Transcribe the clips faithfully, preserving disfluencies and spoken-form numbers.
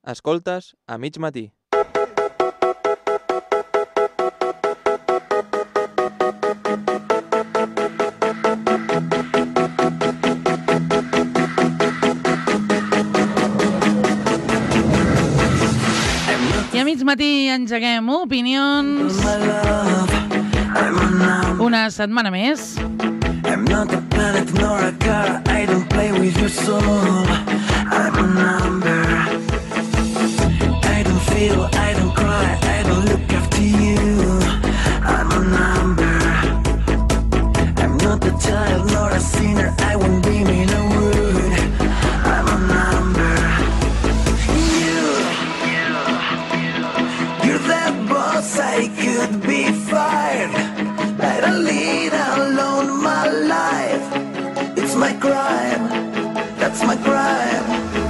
Escoltes a mig matí. I a mig matí engeguem opinions. Una setmana més. I'm not a planet nor a car. I don't play with your soul. I'm a number. I don't feel, I don't cry, I don't look after you. I'm a number. I'm not a child nor a sinner. I won't be mean or rude. I'm a number. You, you're that boss. I could be fired. Let a lead alone my life. It's my crime. That's my crime.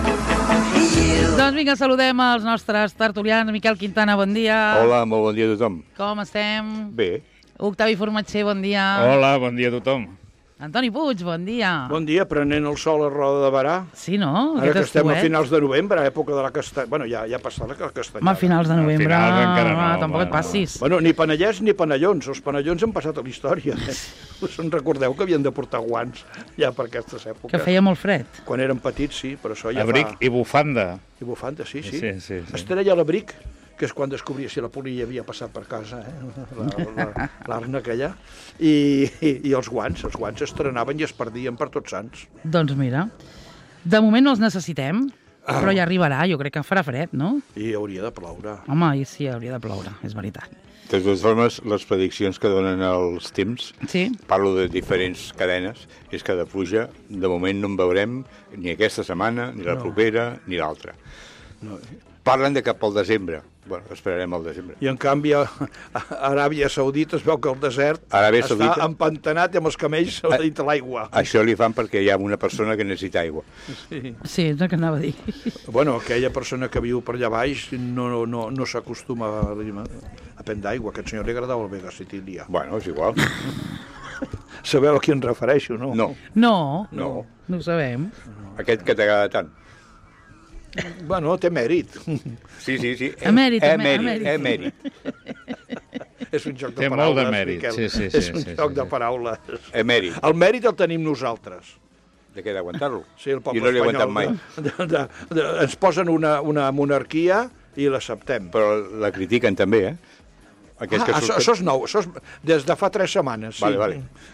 You. Doncs vinga, saludem els nostres tertulians. Miquel Quintana, bon dia. Hola, molt bon dia a tothom. Com estem? Bé. Octavi Formatger, bon dia. Hola, bon dia a tothom. Antoni Puig, bon dia. Bon dia, prenent el sol a Roda de Barà. Sí, no? Ara Aquest que estem estiuet. a finals de novembre, època de la castanya... Bueno, ja, ja ha passat la castanyada. Home, a finals de novembre... A finals encara no, ah, tampoc home, et passis. Bueno, ni panellets ni panellons. Els panellons han passat a la història. Eh? Us en recordeu que havien de portar guants ja per aquestes èpoques? Que feia molt fred. Quan érem petits, sí, però això ja Abric fa... i bufanda. I bufanda, sí, sí. Sí, sí, sí. Estrella a l'abric, que és quan descobria si la polia havia passat per casa, eh? l'arna aquella, i, i, i els guants, els guants estrenaven i es perdien per tots sants. Doncs mira, de moment no els necessitem, ah. però ja arribarà, jo crec que farà fred, no? I hauria de ploure. Home, i sí, hauria de ploure, és veritat. De totes formes, les prediccions que donen els temps, Sí. parlo de diferents cadenes, és que de pluja, de moment no en veurem ni aquesta setmana, ni la No. propera, ni l'altra. No. Parlen de cap al desembre. Bueno, esperarem al desembre. I en canvi a Aràbia Saudita es veu que el desert Aràbia està Saudita- empantanat i amb els camells a dintre l'aigua. Això li fan perquè hi ha una persona que necessita aigua. Sí. Sí, és el que anava a dir. Bueno, aquella persona que viu per allà baix no, no, no s'acostuma a, a prendre aigua. Aquest senyor li agradava el Vega Sicilia. Bueno, és igual. Sabeu a qui em refereixo, no? No, No, no. no ho sabem. Aquest que t'agrada tant. Bueno, té mèrit. Sí, sí, sí. Emèrit, emèrit. emèrit. Emèrit. És un joc de Té paraules. molt de mèrit, Miquel. sí, sí, sí, És un sí, joc sí, de sí. paraules. Emèrit. El mèrit el tenim nosaltres. De què, d'aguantar-lo? Sí, el poble I no l'he aguantat espanyol. mai. De, de, de, ens posen una, una monarquia i l'acceptem. Però la critiquen també, eh? Aquests Ah, que això, surten- això és nou, això és des de fa tres setmanes. Sí. Vale, vale.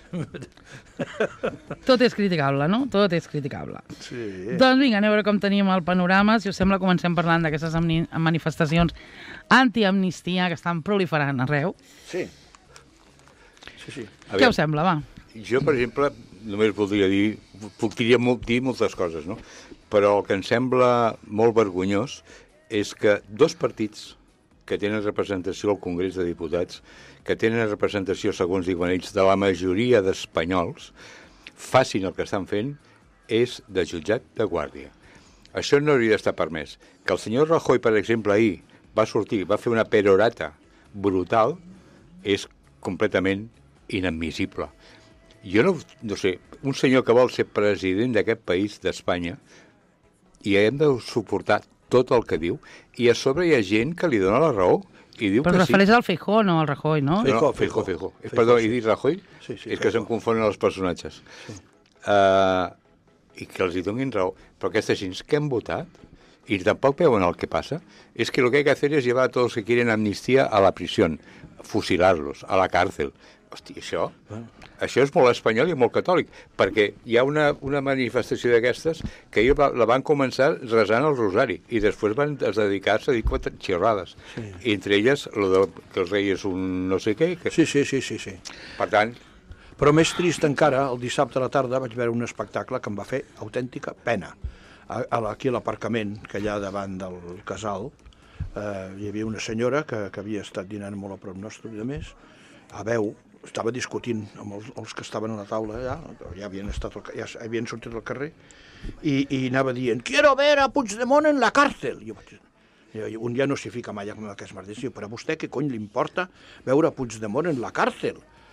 Tot és criticable, no? Tot és criticable. Sí. Doncs vinga, anem a veure com tenim el panorama. Si us sembla, comencem parlant d'aquestes amni- manifestacions anti-amnistia que estan proliferant arreu. Sí. Sí, sí. Què Aviam. us sembla, va? Jo, per exemple, només voldria dir, puc dir, molt, dir moltes coses, no? Però el que em sembla molt vergonyós és que dos partits que tenen representació al Congrés de Diputats, que tenen representació, segons diuen ells, de la majoria d'espanyols, facin el que estan fent és de jutjat de guàrdia. Això no hauria d'estar permès. Que el senyor Rajoy, per exemple, ahir va sortir, va fer una perorata brutal, és completament inadmissible. Jo no, no sé, un senyor que vol ser president d'aquest país, d'Espanya, i hem de suportar tot el que diu, i a sobre hi ha gent que li dona la raó i diu Però que es sí. refereix al Feijó, no al Rajoy, no? Sí. No, no, Feijó, Feijó. Perdó, he dit Rajoy? Sí, sí, és que se'm confonen els personatges. Sí. Uh, I que els hi donin raó. Però aquesta gent que han votat i tampoc veuen el que passa, és que lo que hay que hacer es llevar a todos los que quieren amnistía a la prisión, fusilarlos, a la cárcel. Hosti, això... Això és molt espanyol i molt catòlic, perquè hi ha una, una manifestació d'aquestes que ells la van començar resant el rosari i després van dedicar-se a dir quatre xerrades. Sí. I entre elles, lo de que el rei és un no sé què. Que... Sí, sí, sí, sí, sí. Per tant... Però més trist encara, el dissabte a la tarda vaig veure un espectacle que em va fer autèntica pena. A, a, aquí a l'aparcament, que hi ha davant del casal, eh, hi havia una senyora que, que havia estat dinant molt a prop nostre i a més, a veu, estava discutint amb els, els que estaven a la taula, ja, ja, havien, estat, al- ja havien sortit al carrer, i, i anava dient, quiero ver a Puigdemont en la càrcel. I jo vaig, i un ja no s'hi fica mai amb aquests merders, però a vostè què cony li importa veure a Puigdemont en la càrcel?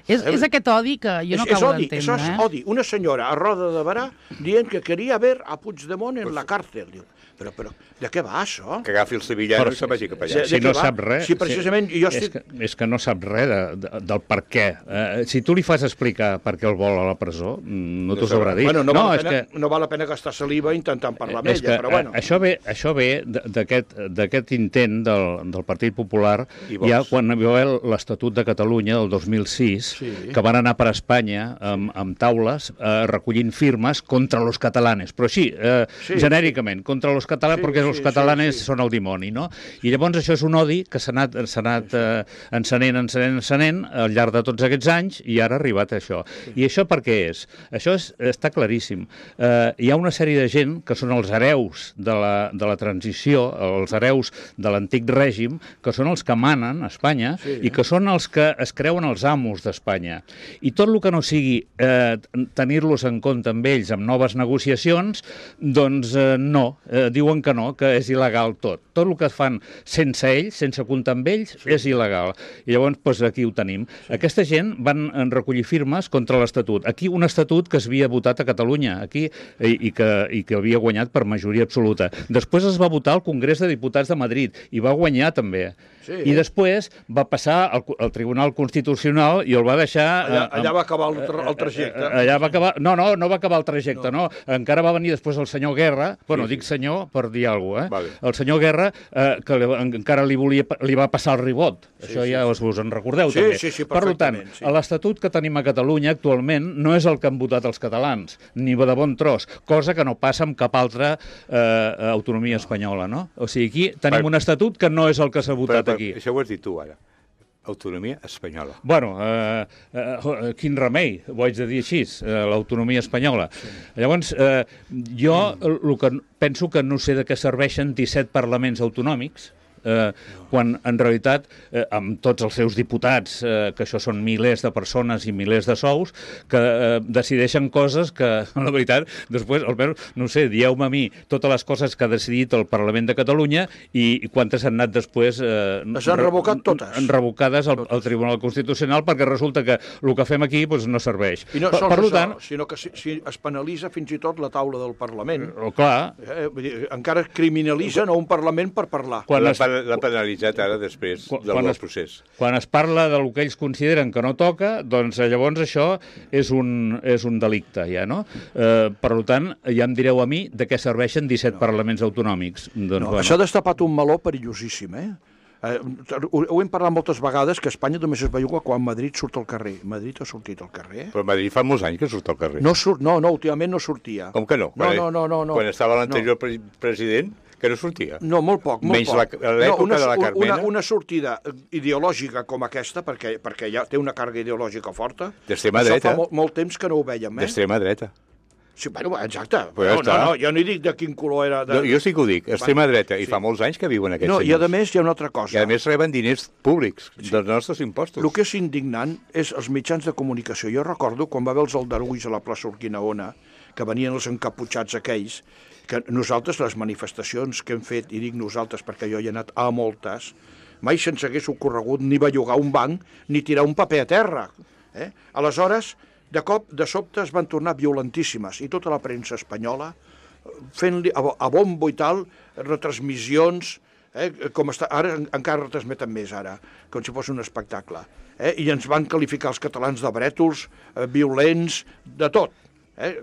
És, és aquest odi que jo no és, és acabo odi, d'entendre. Això és eh? odi. Una senyora a Roda de Barà dient que queria ver a Puigdemont en la càrcel. Diu, però, però, de què va, això? Que agafi el sevillano Però i se'n vagi cap de- allà. de Si què no va? sap res... Sí, precisament, si, jo és, estic- que, és que no sap res de, de, del per què. Eh, si tu li fas explicar per què el vol a la presó, mm, no t'ho sabrà dir. Bueno, no, no, val és la pena, que... no val la pena gastar saliva intentant parlar amb És ella, que, però bueno. eh, això ve, això ve d- d'aquest d'aquest intent del, del Partit Popular, I Vox. ja quan hi va haver l'Estatut de Catalunya del dos mil sis, Sí. que van anar per Espanya amb, amb taules eh, recollint firmes contra los catalanes, però així, eh, Sí, genèricament, contra los catalanes, Sí, perquè sí, los sí, catalanes sí. són el dimoni, no? I llavors això és un odi que s'ha anat, s'ha anat eh, encenent, encenent, encenent al llarg de tots aquests anys i ara ha arribat a això. I això per què és? Això és, està claríssim. Eh, hi ha una sèrie de gent que són els hereus de la, de la transició, els hereus de l'antic règim, que són els que manen a Espanya Sí. i que són els que es creuen els amos d'Espanya. I tot el que no sigui eh, tenir-los en compte amb ells amb noves negociacions, doncs eh, no, eh, diuen que no, que és il·legal tot. Tot el que fan sense ells, sense comptar amb ells, sí. és il·legal. I llavors, doncs, aquí ho tenim. Sí. Aquesta gent van eh, recollir firmes contra l'Estatut. Aquí un Estatut que s'havia votat a Catalunya, aquí, i, i, que, i que havia guanyat per majoria absoluta. Després es va votar al Congrés de Diputats de Madrid, i va guanyar també. Sí. I després va passar al, al Tribunal Constitucional i el va deixar... Allà, eh, allà va acabar el, tra el trajecte. Eh, Allà va acabar... No, no, no va acabar el trajecte, no. no. Encara va venir després el senyor Guerra, bueno, Sí, sí. dic senyor per dir alguna cosa, eh? Vale. El senyor Guerra, eh, que li, encara li, volia, li va passar el ribot. Sí, Això sí, ja sí. us, us en recordeu, Sí, també. sí, sí, per tant, perfectament, sí. l'Estatut que tenim a Catalunya actualment no és el que han votat els catalans, ni de bon tros, cosa que no passa amb cap altra eh, autonomia espanyola, no? O sigui, aquí tenim Per- un estatut que no és el que s'ha Però, votat però, aquí. això ho has dit tu, ara. Autonomia espanyola. Bueno, eh, eh, quin remei, ho haig de dir així, eh, l'autonomia espanyola. Sí. Llavors, eh, jo el que penso que no sé de què serveixen disset parlaments autonòmics, eh, quan en realitat, eh, amb tots els seus diputats, eh, que això són milers de persones i milers de sous, que eh, decideixen coses que, la veritat, després, almenys, no sé, dieu-me a mi totes les coses que ha decidit el Parlament de Catalunya i, i quantes han anat després... Eh, Les han revocat totes. Han revocades al, al Tribunal Constitucional perquè resulta que el que fem aquí doncs, no serveix. I no per, sols per això, tant, sinó que si, si es penalitza fins i tot la taula del Parlament. oh, clar, Eh, vull dir, encara criminalitzen a un Parlament per parlar. quan L'ha es, pe- l'ha penalitzat ara després Quan- del quan nou es- procés. quan es parla del que ells consideren que no toca, doncs eh, llavors això és un, és un delicte, ja, no? Eh, per tant, ja em direu a mi de què serveixen disset no. parlaments autonòmics. Doncs, No, bueno. això ha destapat un meló perillosíssim, eh? Eh, ho, ho hem parlat moltes vegades, que a Espanya només es belluga quan Madrid surt al carrer. Madrid ha sortit al carrer? Però Madrid fa molts anys que surt al carrer. No, surt, no, no, últimament no sortia. Com que no? No, Quan- no, no, no, no. Quan estava l'anterior pre president, que no sortia. No, molt poc, molt Menys poc. la- l'època una, de la una, Carmena. una sortida ideològica com aquesta, perquè, perquè ja té una càrrega ideològica forta. D'extrema Això dreta. fa molt, molt temps que no ho veiem, eh? D'extrema dreta. Sí, bueno, exacte. Pues ja no, no, està. no, jo no hi dic de quin color era... De... No, jo sí que ho dic, extrema dreta, i sí. fa molts anys que viuen aquests No, i senyors. a més hi ha una altra cosa. I a més reben diners públics dels nostres impostos. El que és indignant és els mitjans de comunicació. Jo recordo quan va haver els aldarulls a la plaça Urquinaona, que venien els encaputxats aquells, que nosaltres, les manifestacions que hem fet, i dic nosaltres perquè jo hi he anat a moltes, mai se'ns hagués ocorregut ni bellugar un banc ni tirar un paper a terra. Eh? Aleshores, de cop, de sobte, es van tornar violentíssimes, i tota la premsa espanyola fent-li a, a bombo i tal, retransmissions, eh, com està, ara en- encara retransmeten més ara, com si fos un espectacle. Eh, I ens van qualificar els catalans de brètols, eh, violents, de tot. Eh.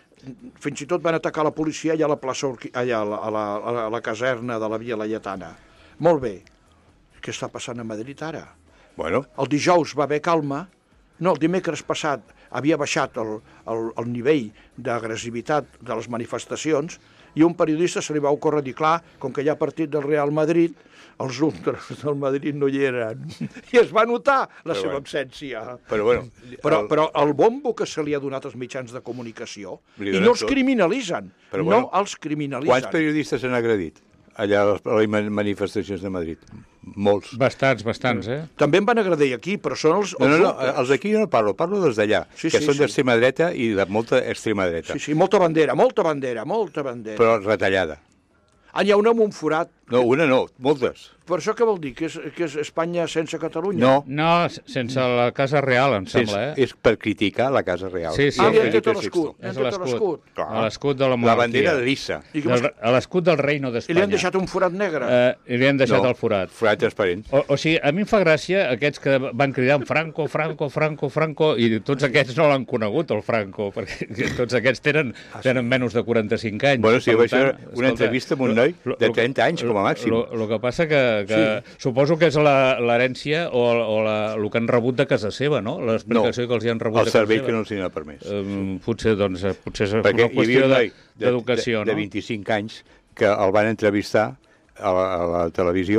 Fins i tot van atacar la policia allà a la plaça, Urqui- allà a la, a, la, a la- a la caserna de la Via Laietana. Molt bé. Què està passant a Madrid ara? Bueno, El dijous va haver calma, no, el dimecres passat havia baixat el, el, el nivell d'agressivitat de les manifestacions i un periodista se li va ocórrer dir, clar, com que hi ha partit del Real Madrid, els ultras del Madrid no hi eren. I es va notar la Però seva bueno. absència. però bueno... Però, el- però el bombo que se li ha donat als mitjans de comunicació, Li i donen no els tot. criminalitzen, Però no bueno, els criminalitzen. Quants periodistes han agredit allà a les a les man- manifestacions de Madrid? Molts. bastants, bastants, eh? També en van agradir aquí, però són els, els No, no, no, ultras. els d'aquí jo no parlo, parlo dels d'allà, Sí, que sí, són sí. d'extrema dreta i de molta extrema dreta, Sí, sí, molta bandera, molta bandera, molta bandera. però retallada. Ah, hi ha una amb un forat No, una no, moltes. Per això què vol dir? Que és, que és Espanya sense Catalunya? No. No, sense la Casa Real, em sembla, eh? És, és per criticar la Casa Real. Sí, sí. Ah, li han Felipe tret sexto. l'escut. Li han És tret l'escut. Clar. A l'escut de la La monarquia. bandera lisa. I, com Del- es... A l'escut del Reino I d'Espanya. li han deixat un forat negre. Eh, I li han deixat No, el forat. Forat transparent. O, o sigui, a mi em fa gràcia aquests que van cridant Franco, Franco, Franco, Franco, i tots aquests no l'han conegut, el Franco, perquè tots aquests tenen, tenen menys de quaranta-cinc anys. Bueno, sí, Per vaig fer tant, una escolta, entrevista amb un noi lo- de lo- trenta anys, com a màxim. El que passa que, que sí. Suposo que és la- l'herència o, o la, el que han rebut de casa seva, no? L'explicació No, que els hi han rebut el de casa servei seva. que no els hi ha permès. Um, potser, doncs, eh, potser és Perquè una hi havia qüestió un de- noi de, d'educació, de, de no? vint-i-cinc anys que el van entrevistar a la, a la televisió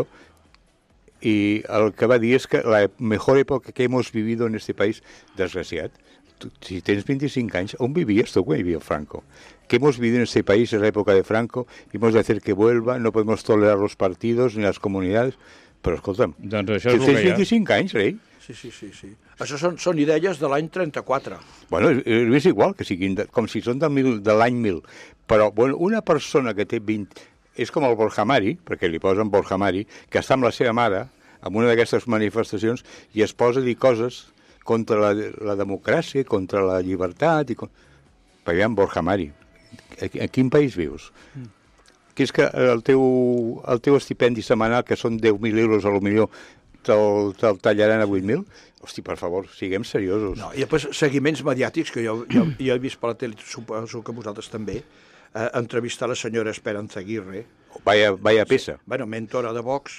i el que va dir és que la mejor època que hemos vivido en este país, desgraciat, tu, si tens vint-i-cinc anys, on vivies tu quan hi havia Franco? Que hemos vivido en este país en la época de Franco, y hemos de hacer que vuelva, no podemos tolerar los partidos ni las comunidades, però escolta'm, Doncs això si és el tens que hi ha. vint-i-cinc anys, rei, Sí, sí, sí, sí. Això són, són idees de l'any trenta-quatre. bueno, és, és igual que siguin, de, com si són del mil, de l'any mil, però bueno, una persona que té vint... És com el Borja Mari, perquè li posen Borja Mari, que està amb la seva mare, en una d'aquestes manifestacions, i es posa a dir coses contra la, la democràcia, contra la llibertat, i con... però aviam, Borja Mari, a, a quin país vius? Mm. Que és que el teu, el teu estipendi setmanal, que són deu mil euros a lo millor, te'l te tallaran a vuit mil? Hosti, per favor, siguem seriosos. No, i després seguiments mediàtics, que jo, jo, jo he vist per la tele, suposo que vosaltres també, eh, entrevistar la senyora Esperanza Aguirre, Vaya, vaya peça. bueno, mentora de Vox,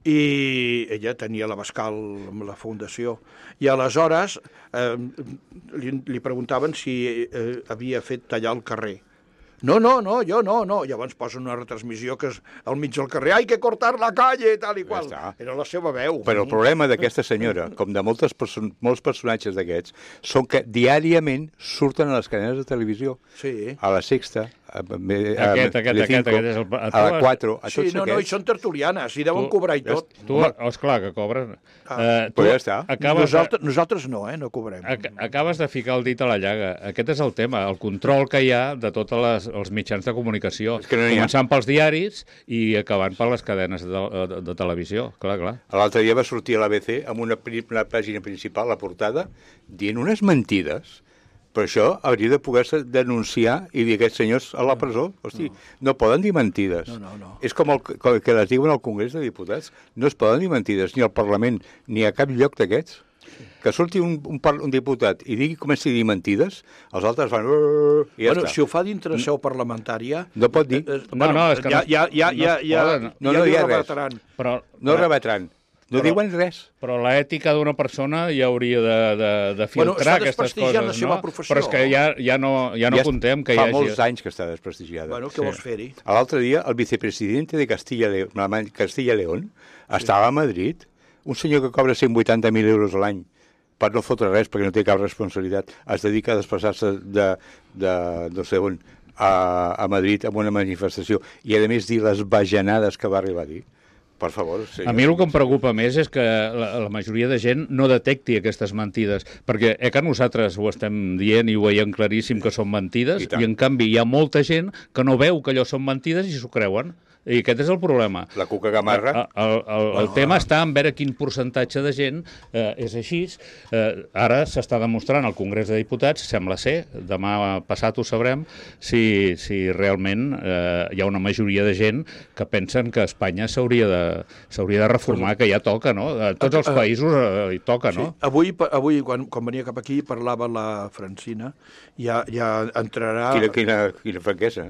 i ella tenia la Bascal amb la fundació, i aleshores eh, li, li preguntaven si eh, havia fet tallar el carrer. No, no, no, jo no, no. Llavors posen una retransmissió que és al mig del carrer. Hay que cortar la calle, tal i qual. Ja està. Era la seva veu. Però el problema d'aquesta senyora, com de moltes perso molts personatges d'aquests, són que diàriament surten a les cadenes de televisió. Sí. A la Sexta, a, a, a Aquest, aquest, aquest, aquest és el... a la quatre, a Sí, tots no, no, i aquests. són tertulianes, i deuen Tu- cobrar i tot. Tu, esclar, que cobren. Ah, Eh, tu però ja està. Acabes, Nosaltres, nosaltres no, eh, no cobrem. ac acabes de ficar el dit a la llaga. Aquest és el tema, el control que hi ha de tots els mitjans de comunicació. És que no n'hi ha. Començant pels diaris i acabant per les cadenes de, de, de televisió. Clar, clar. L'altre dia va sortir a l'A B C amb una, pri- una pàgina principal, la portada, dient unes mentides. Per això hauria de poder-se denunciar i dir aquests senyors a la presó. Hosti, no, no poden dir mentides. No, no, no. És com el com que les diuen al Congrés de Diputats. No es poden dir mentides ni al Parlament ni a cap lloc d'aquests. Que surti un, un, par- un diputat i digui comenci a dir mentides, els altres fan... "Uh", I ja Bueno, està. si ho fa dintre seu parlamentària... No pot dir. eh, eh, No, no, és que ja, no- ja, ja, no ja, es ja, poden. No, ja no li hi ha res. rebataran. Però, No rebatran. No Però- diuen res. però l'ètica d'una persona ja hauria de, de, de Bueno, filtrar està aquestes desprestigiant coses, la seva no? professió. Però és que ja, ja no, ja no contem que hi fa hagi... molts anys que està desprestigiada. Bueno, què Sí. vols fer-hi? L'altre dia, el vicepresidente de Castilla, Le Castilla León estava a Madrid, un senyor que cobra cent vuitanta mil euros a l'any per no fotre res, perquè no té cap responsabilitat, es dedica a desplaçar-se de, de, no sé on, a, a Madrid amb una manifestació, i a més dir les bajanades que va arribar a dir. Per favor. A mi el que em preocupa més és que la, la majoria de gent no detecti aquestes mentides, perquè eh, que nosaltres ho estem dient i ho veiem claríssim que són mentides, I i, tant. en canvi hi ha molta gent que no veu que allò són mentides i s'ho creuen. I aquest és el problema. La Cuca Gamarra... El, el, el, el tema està en veure quin percentatge de gent eh, és així. Eh, ara s'està demostrant al Congrés de Diputats, sembla ser, demà passat ho sabrem, si, si realment eh, hi ha una majoria de gent que pensen que Espanya s'hauria de, s'hauria de reformar, que ja toca, no? A tots els països eh, hi toca, no? Sí. Avui, pa- avui quan, quan venia cap aquí, parlava la Francina, ja, ja entrarà... Quina, quina, quina franquesa.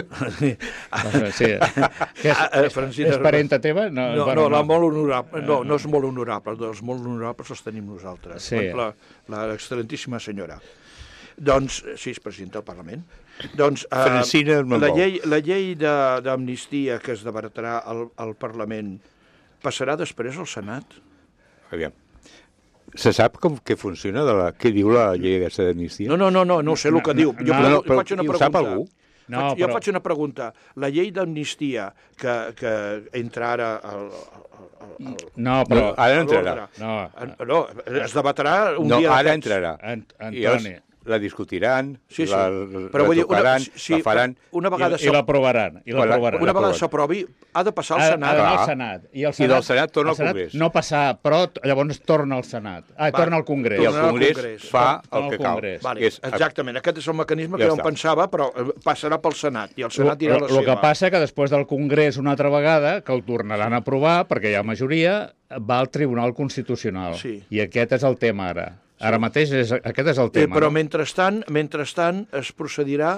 Sí. Que és, Ah, eh, és, Francina- és parenta teva? No, no, bueno, la molt honorable, no, no és molt honorable, els molt honorables els tenim nosaltres. Sí. La, la excel·lentíssima senyora. Doncs, sí, és presidenta del Parlament. Doncs, eh, Francina la Montbou. llei, la llei de- d'amnistia que es debatrà al, al Parlament passarà després al Senat? Aviam. Se sap com que funciona, de la, què diu la llei aquesta d'amnistia? No, no, no, no, no sé el que diu. Jo, no, no, no, però faig una ho pregunta. sap algú? No, faig, jo però- faig una pregunta. La llei d'amnistia que, que entra ara al, al, al, No, però... No, ara no a entrarà. l'ordre. No. En- no, es debatrà un No, dia ara d'aquests. entrarà. Ant I llavors, Antoni, la discutiran, Sí, sí. la, Però la vull dir, una- tocaran, sí, la faran... una vegada I, i l'aprovaran. I Quan la- l'aprovaran. Una vegada aprovat. s'aprovi, ha de passar al Ha, ha Senat. d'anar al Clar. Senat. I, el I Senat, del Senat torna el al Senat Congrés. No passar, però t- llavors torna al Senat. Ah, Va, torna al Congrés. I el Tornarà al Congrés, Congrés. fa Torna el al que cal. Congrés. Vale, Que és- exactament, aquest és el mecanisme que Ja jo em està. pensava, però eh, passarà pel Senat, i el Senat dirà la El seva. que passa que després del Congrés una altra vegada, que el tornaran a aprovar, perquè hi ha majoria, va al Tribunal Constitucional. Sí. I aquest és el tema ara. Ara mateix és, aquest és el Eh, tema. però no? mentrestant, mentrestant es procedirà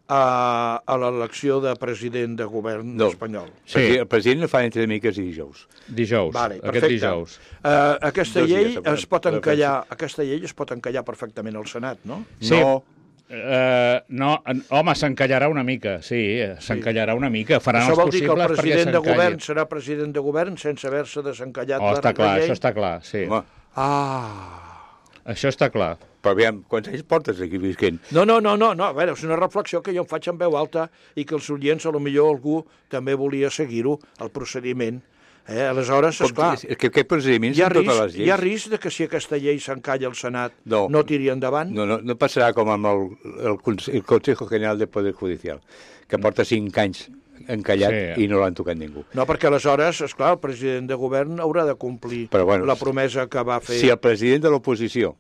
a, a l'elecció de president de govern No. espanyol. Sí. El president no fa entre miques i dijous. Dijous, Vale, aquest perfecte. dijous. Uh, aquesta Dos llei dies, segurament. es pot La encallar, aquesta llei es pot encallar perfectament al Senat, no? Sí. No, Uh, no, en- home, s'encallarà una mica, sí, s'encallarà una mica. Faran Això els vol dir que el possibles perquè president de s'encalli. govern serà president de govern sense haver-se desencallat Oh, la, està clar, la llei? això està clar, sí. home, Ah... Això està clar. però aviam, quants anys portes aquí visquent? No, no, no, no, no, a veure, és una reflexió que jo em faig en veu alta i que els oients, a lo millor algú també volia seguir-ho, el procediment. Eh? Aleshores, esclar, És, és que aquest procediment hi ha, són totes les risc, lleis. hi ha risc de que si aquesta llei s'encalla al Senat No. no tiri endavant? No, no, no passarà com amb el, el, Conse- el Consejo General del Poder Judicial, que porta cinc anys encallat Sí. i no l'han tocat ningú. No, perquè aleshores, esclar, el president de govern haurà de complir Però, bueno, la promesa que va fer... Si el president de l'oposició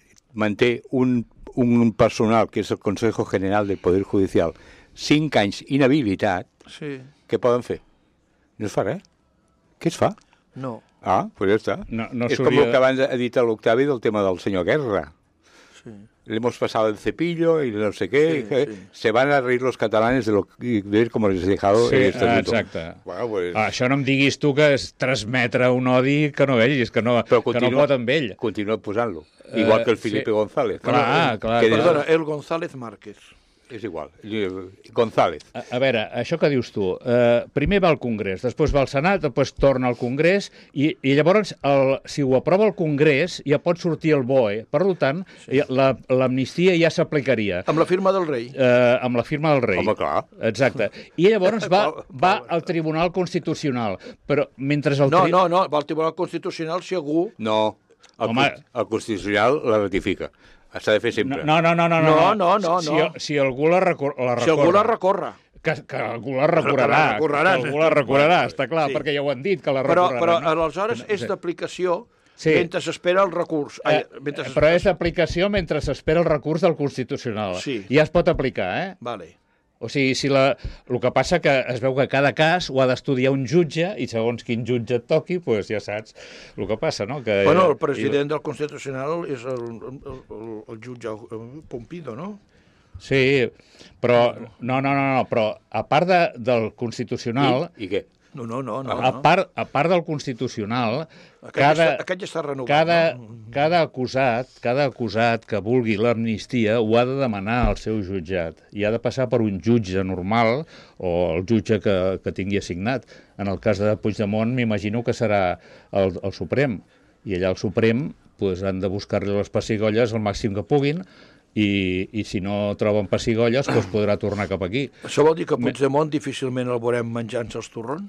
manté un, un personal, que és el Consejo General del Poder Judicial, cinc anys inhabilitat, Sí, què poden fer? No es fa res. Què es fa? no. Ah, doncs ja està. No- no és com s'hauria el que abans ha dit l'Octavi del tema del senyor Guerra. Sí. Le hemos pasado el cepillo y no sé qué. Sí, que sí. Se van a reír los catalanes de, lo, de ver cómo les he dejado Sí, el estatuto. exacte. Bueno, pues, Ah, això no em diguis tu que és transmetre un odi que no vegis, que no, però que no continua, pot amb ell. continua posant-lo. Igual que el Eh, Felipe sí. González. Clar, clar, que clar. Perdona, el González Márquez. És igual. González. A, a veure, això que dius tu, eh, primer va al Congrés, després va al Senat, després torna al Congrés, i, i llavors, el, si ho aprova el Congrés, ja pot sortir el B O E. Per tant, sí. l'amnistia ja s'aplicaria. Amb la firma del rei. Eh, amb la firma del rei. Home, clar. Exacte. I llavors va, Pobre, va pobre. al Tribunal Constitucional. Però mentre el... No, tri- no, no, va al Tribunal Constitucional si algú... No, el, Home. el Constitucional la ratifica. S'ha de fer sempre. No, no, no, no. No, no, no, Si, no. si algú la, recor la recorre... Si algú la recorre. Que, que algú la recorrerà. Que la recorreran. Que algú la recorrerà, està clar, Sí. perquè ja ho han dit, que la Però, recorreran. però no? aleshores és d'aplicació Sí. mentre s'espera el recurs. Ai, Eh, mentre eh, s'espera- però és d'aplicació mentre s'espera el recurs del Constitucional. Sí. Ja es pot aplicar, eh? Vale. O sigui, si la... el que passa que es veu que cada cas ho ha d'estudiar un jutge i segons quin jutge et toqui, doncs ja saps el que passa, no? Que, Bueno, el president del Constitucional és el, el, el, el jutge Pompido, no? Sí, però... No, no, no, no però a part de, del Constitucional... I, I què? No, no, no. no, A no. part, a part del Constitucional, Aquest, cada, ja està, aquest ja està renovat. cada, no? cada, acusat, cada acusat que vulgui l'amnistia ho ha de demanar al seu jutjat i ha de passar per un jutge normal o el jutge que, que tingui assignat. En el cas de Puigdemont m'imagino que serà el, el Suprem i allà al Suprem pues, han de buscar-li les pessigolles el màxim que puguin i, i si no troben pessigolles doncs podrà tornar cap aquí. Això vol dir que Puigdemont difícilment el veurem menjant-se els torrons?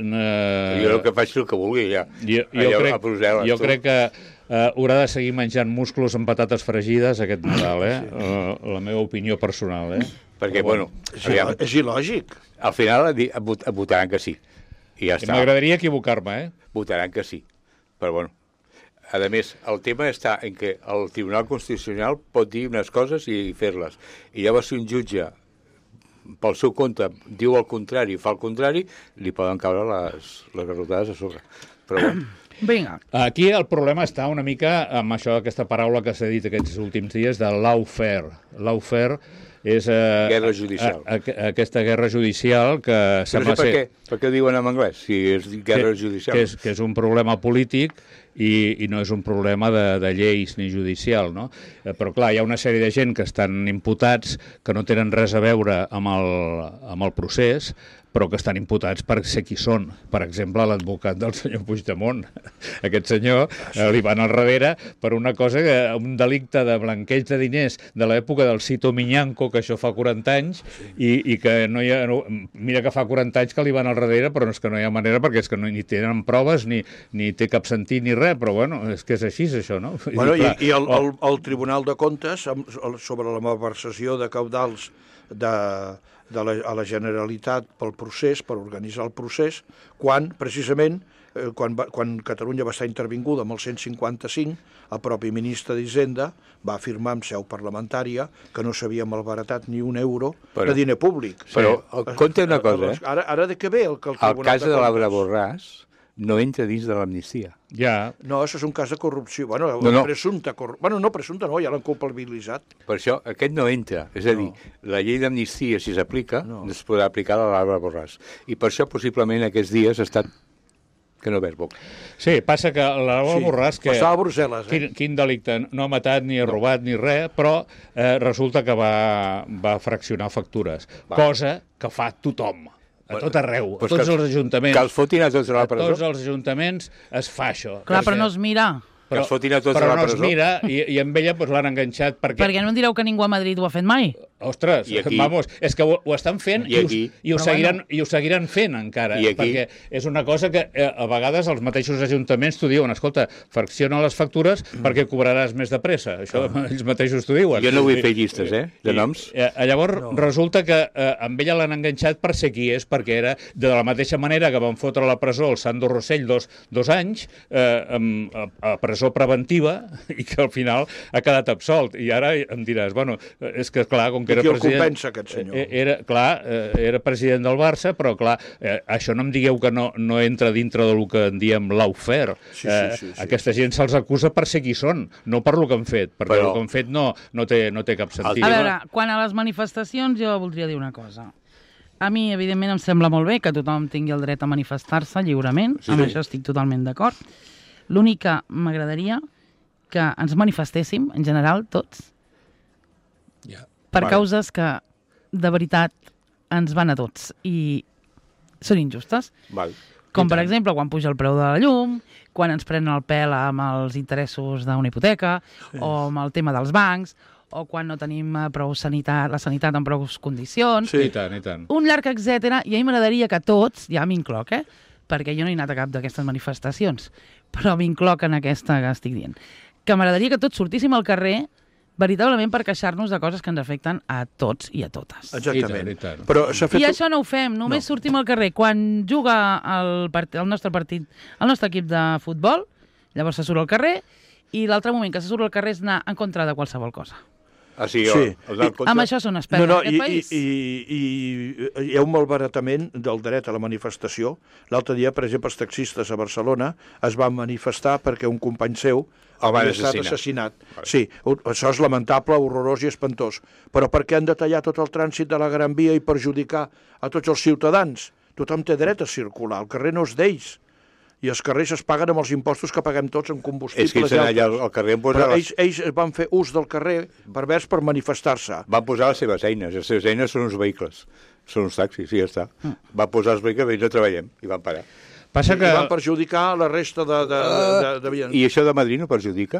Eh, Jo crec que faci el que vulgui, ja. Jo, jo, Allà crec, a Brussel·les, jo tu. crec que uh, haurà de seguir menjant musclos amb patates fregides aquest Nadal, eh? Sí. Uh, la meva opinió personal, eh? Perquè, Però bueno, És, aviam, il·lò- és il·lògic. al final di- vot- votaran que sí. I ja està. M'agradaria equivocar-me, eh? Votaran que sí. Però, bueno, a més, el tema està en que el Tribunal Constitucional pot dir unes coses i fer-les. I llavors, si un jutge, pel seu compte, diu el contrari, fa el contrari, li poden caure les, les garrotades a sobre. Però, bueno, Vinga. Aquí el problema està una mica amb això, aquesta paraula que s'ha dit aquests últims dies de lawfare. Lawfare és... Eh, Guerra judicial. A, a, aquesta guerra judicial que no sé sembla per ser... què, per què ho diuen en anglès, si és guerra que, judicial. Que és, que és un problema polític i, i no és un problema de, de lleis ni judicial, no? Eh, però, clar, hi ha una sèrie de gent que estan imputats, que no tenen res a veure amb el, amb el procés, però que estan imputats per ser qui són. Per exemple, l'advocat del senyor Puigdemont. Aquest senyor eh, li van al darrere per una cosa, que, un delicte de blanqueig de diners de l'època del Cito Miñanco, que això fa quaranta anys, i, i que no hi ha... No, mira que fa quaranta anys que li van al darrere, però no és que no hi ha manera, perquè és que no, ni tenen proves, ni, ni té cap sentit, ni res, però bueno, és que és així, això, no? Bueno, i, i el, el, el Tribunal de Comptes, sobre la malversació de caudals de, de la, a la Generalitat pel procés, per organitzar el procés, quan, precisament, eh, quan, va, quan Catalunya va estar intervinguda amb el cent cinquanta-cinc, el propi ministre d'Hisenda va afirmar en seu parlamentària que no s'havia malbaratat ni un euro però, de diner públic. Però, sí. Compte una cosa, eh? Ara, ara de què ve el que el Tribunal el cas de, de l'Abra Borràs no entra dins de l'amnistia. Ja. No, això és un cas de corrupció. Bueno, no, no. presumpte corrupció. Bueno, no presumpte, no, ja l'han culpabilitzat. Per això, aquest no entra. És a dir, no. La llei d'amnistia, si s'aplica, no. es podrà aplicar a l'Abra Borràs. I per això, possiblement, aquests dies ha estat que no ves boca. Sí, passa que l'Abra sí, Borràs... Que estava a Brussel·les, eh? Quin, quin delicte? No ha matat, ni ha no. robat, ni res, però eh, resulta que va, va fraccionar factures. Va. Cosa que fa tothom. A tot arreu, pues a tots que, els ajuntaments. Que els fotin a tots a la presó. A tots els ajuntaments es fa això. Clar, perquè... però no es mira. Però, que els fotin a tots però a la no presó. es mira, i, i amb ella pues, l'han enganxat perquè... Perquè no em direu que ningú a Madrid ho ha fet mai? Ostres, vamos, és que ho, ho estan fent i, i, us, i, ho seguiran, bueno. i ho seguiran fent encara, perquè és una cosa que eh, a vegades els mateixos ajuntaments t'ho diuen, escolta, fracciona les factures mm. perquè cobraràs més de pressa, això ah. ells mateixos t'ho diuen. Jo no vull fer llistes, eh, de I, noms. I, eh, llavors no. resulta que eh, amb ella l'han enganxat per ser qui és, perquè era de la mateixa manera que van fotre a la presó el Sandro Rossell dos, dos anys eh, amb, a, a presó preventiva i que al final ha quedat absolt. I ara em diràs, bueno, és que clar, com que era president... I qui el compensa, aquest senyor? Era, clar, era president del Barça, però clar, eh, això no em digueu que no, no entra dintre del que en diem lawfare. Sí, sí, eh, sí, sí, aquesta sí. gent se'ls acusa per ser qui són, no per lo que han fet, perquè però... el que han fet no, no, té, no té cap sentit. A veure, quan a les manifestacions jo voldria dir una cosa. A mi, evidentment, em sembla molt bé que tothom tingui el dret a manifestar-se lliurement, sí, amb sí. això estic totalment d'acord. L'únic que m'agradaria que ens manifestéssim, en general, tots, yeah. per vale. causes que, de veritat, ens van a tots i són injustes. Val. Com, per exemple, quan puja el preu de la llum, quan ens prenen el pèl amb els interessos d'una hipoteca, sí. o amb el tema dels bancs, o quan no tenim prou sanitat, la sanitat en prou condicions. Sí, i tant, i tant. Un llarg etcètera, i a mi m'agradaria que tots, ja m'incloc, eh? perquè jo no he anat a cap d'aquestes manifestacions, però m'incloc en aquesta que estic dient, que m'agradaria que tots sortíssim al carrer veritablement per queixar-nos de coses que ens afecten a tots i a totes. Exactament. I tant, i tant. Però fet... I això no ho fem, només no. sortim al carrer quan juga el, part... el nostre partit, el nostre equip de futbol, llavors se surt al carrer, i l'altre moment que se surt al carrer és anar en contra de qualsevol cosa. Ah, sí, sí. El, el I, amb això són experts no, no, en aquest i, país. I, i, I hi ha un malbaratament del dret a la manifestació. L'altre dia, per exemple, els taxistes a Barcelona es van manifestar perquè un company seu havia estat assassinat. Sí, això és lamentable, horrorós i espantós. Però per què han de tallar tot el trànsit de la Gran Via i perjudicar a tots els ciutadans? Tothom té dret a circular, el carrer no és d'ells. I els carrers es paguen amb els impostos que paguem tots en combustibles. És que ells allà al carrer... Però ells, ells van fer ús del carrer pervers per manifestar-se. Van posar les seves eines. Les seves eines són uns vehicles. Són uns taxis, i ja està. Mm. Van posar els vehicles i no treballem. I van parar. Passa que... I van perjudicar la resta de... de, de, de, de... I això de Madrid no perjudica?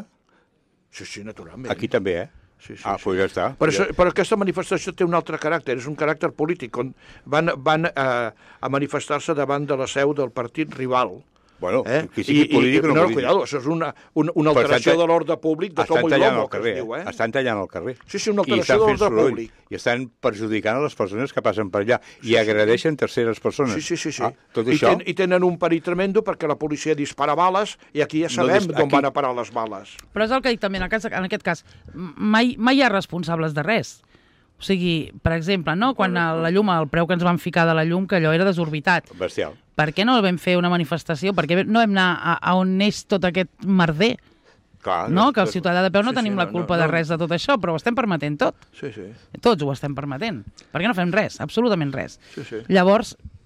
Sí, sí, naturalment. Aquí també, eh? Sí, sí, ah, sí. Pues ja està. Però, això, però aquesta manifestació té un altre caràcter, és un caràcter polític. On van van a, a manifestar-se davant de la seu del partit rival. Bueno, eh? que sigui I, polític i, o no, no polític. Cuidado, això és una, una, una alteració de l'ordre públic de Tomo i Lomo, que es diu, eh? Estan tallant el carrer. Sí, sí, una alteració de l'ordre públic. I estan perjudicant a les persones que passen per allà i sí, agredeixen sí. terceres persones. Sí, sí, sí. sí. Ah, tot I, això... ten, I tenen un perill tremendo perquè la policia dispara bales i aquí ja sabem no, d'on aquí... van a parar les bales. Però és el que dic també, en aquest, en aquest cas, mai, mai hi ha responsables de res. O sigui, per exemple, no? quan la llum, el preu que ens van ficar de la llum, que allò era desorbitat. Bestial. Per què no vam fer una manifestació? Per què no vam anar a, a on neix tot aquest merder? Clar, no, que el ciutadà de peu no sí, tenim sí, la no, culpa no, de no. res de tot això, però ho estem permetent tot. Sí, sí. Tots ho estem permetent. Per què no fem res? Absolutament res. Sí, sí. Llavors,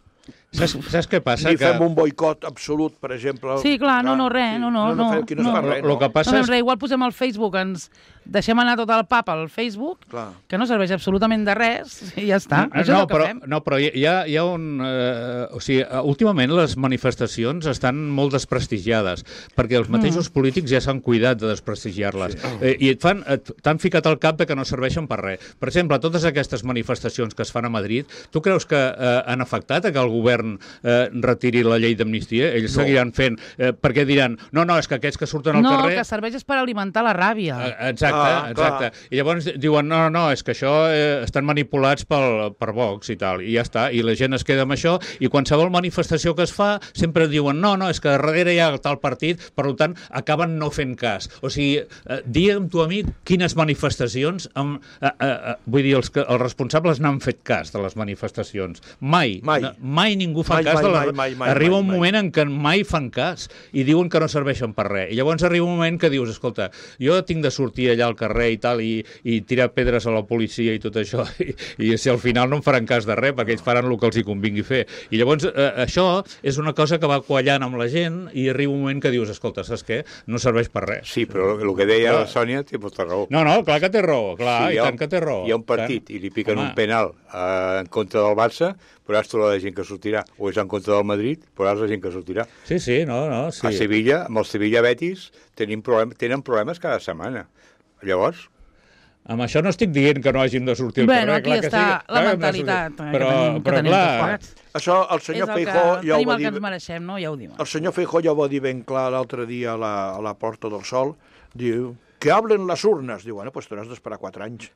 Saps, saps què passa? Ni que... fem un boicot absolut, per exemple... Sí, clar, no, no, res, no, no, no, no, no, no, no, res, Lo que no. passa No és... fem res, igual posem al Facebook, ens deixem anar tot el pap al Facebook, Clar. que no serveix absolutament de res, i ja està. No, Això és el que però, fem. no, però hi ha, hi ha un... Eh, o sigui, últimament les manifestacions estan molt desprestigiades, perquè els mateixos mm. polítics ja s'han cuidat de desprestigiar-les. Sí. Eh, I et fan, et, t'han ficat al cap de que no serveixen per res. Per exemple, totes aquestes manifestacions que es fan a Madrid, tu creus que eh, han afectat a que el govern eh, retiri la llei d'amnistia? Ells no. seguiran fent, eh, perquè diran, no, no, és que aquests que surten al no, carrer... No, que serveix és per alimentar la ràbia. Eh, exacte, ah, exacte. clar. I llavors diuen, no, no, és que això eh, estan manipulats pel, per Vox i tal, i ja està, i la gent es queda amb això, i qualsevol manifestació que es fa sempre diuen, no, no, és que darrere hi ha tal partit, per tant, acaben no fent cas. O sigui, eh, digue'm tu a mi quines manifestacions, amb, eh, eh, vull dir, els, que, els responsables n'han fet cas de les manifestacions. Mai. Mai. No, mai ningú fa Mai, cas mai, de les... mai, mai, mai, Arriba mai, un mai. moment en què mai fan cas i diuen que no serveixen per res. I llavors arriba un moment que dius, escolta, jo tinc de sortir allà al carrer i tal, i, i tirar pedres a la policia i tot això, i, i si al final no em faran cas de res, perquè ells faran el que els hi convingui fer. I llavors eh, això és una cosa que va quallant amb la gent i arriba un moment que dius, escolta, saps què? No serveix per res. Sí, però el que deia la Sònia té molta raó. No, no, clar que té raó, clar, Sí, i ha- tant que té raó. Hi ha un partit Tant. i li piquen Home. un penal eh, en contra del Barça, veuràs tu la gent que sortirà. O és en contra del Madrid, veuràs la gent que sortirà. Sí, sí, no, no, sí. A Sevilla, amb el Sevilla Betis, tenim problem, tenen problemes cada setmana. Llavors, Amb això no estic dient que no hàgim de sortir al Bueno, carrer. aquí clar que està sí, la clar que hem de mentalitat sortir. que Però, tenim, que però tenim tots clar, plegats. Això el És senyor el que, Feijó ja ho tenim va el que dir... ens mereixem, no? Ja ho diuen. El senyor Feijó ja ho va dir ben clar l'altre dia a la, a la Porta del Sol. Diu, que hablen les urnes. Diu, bueno, doncs t'hauràs d'esperar quatre anys.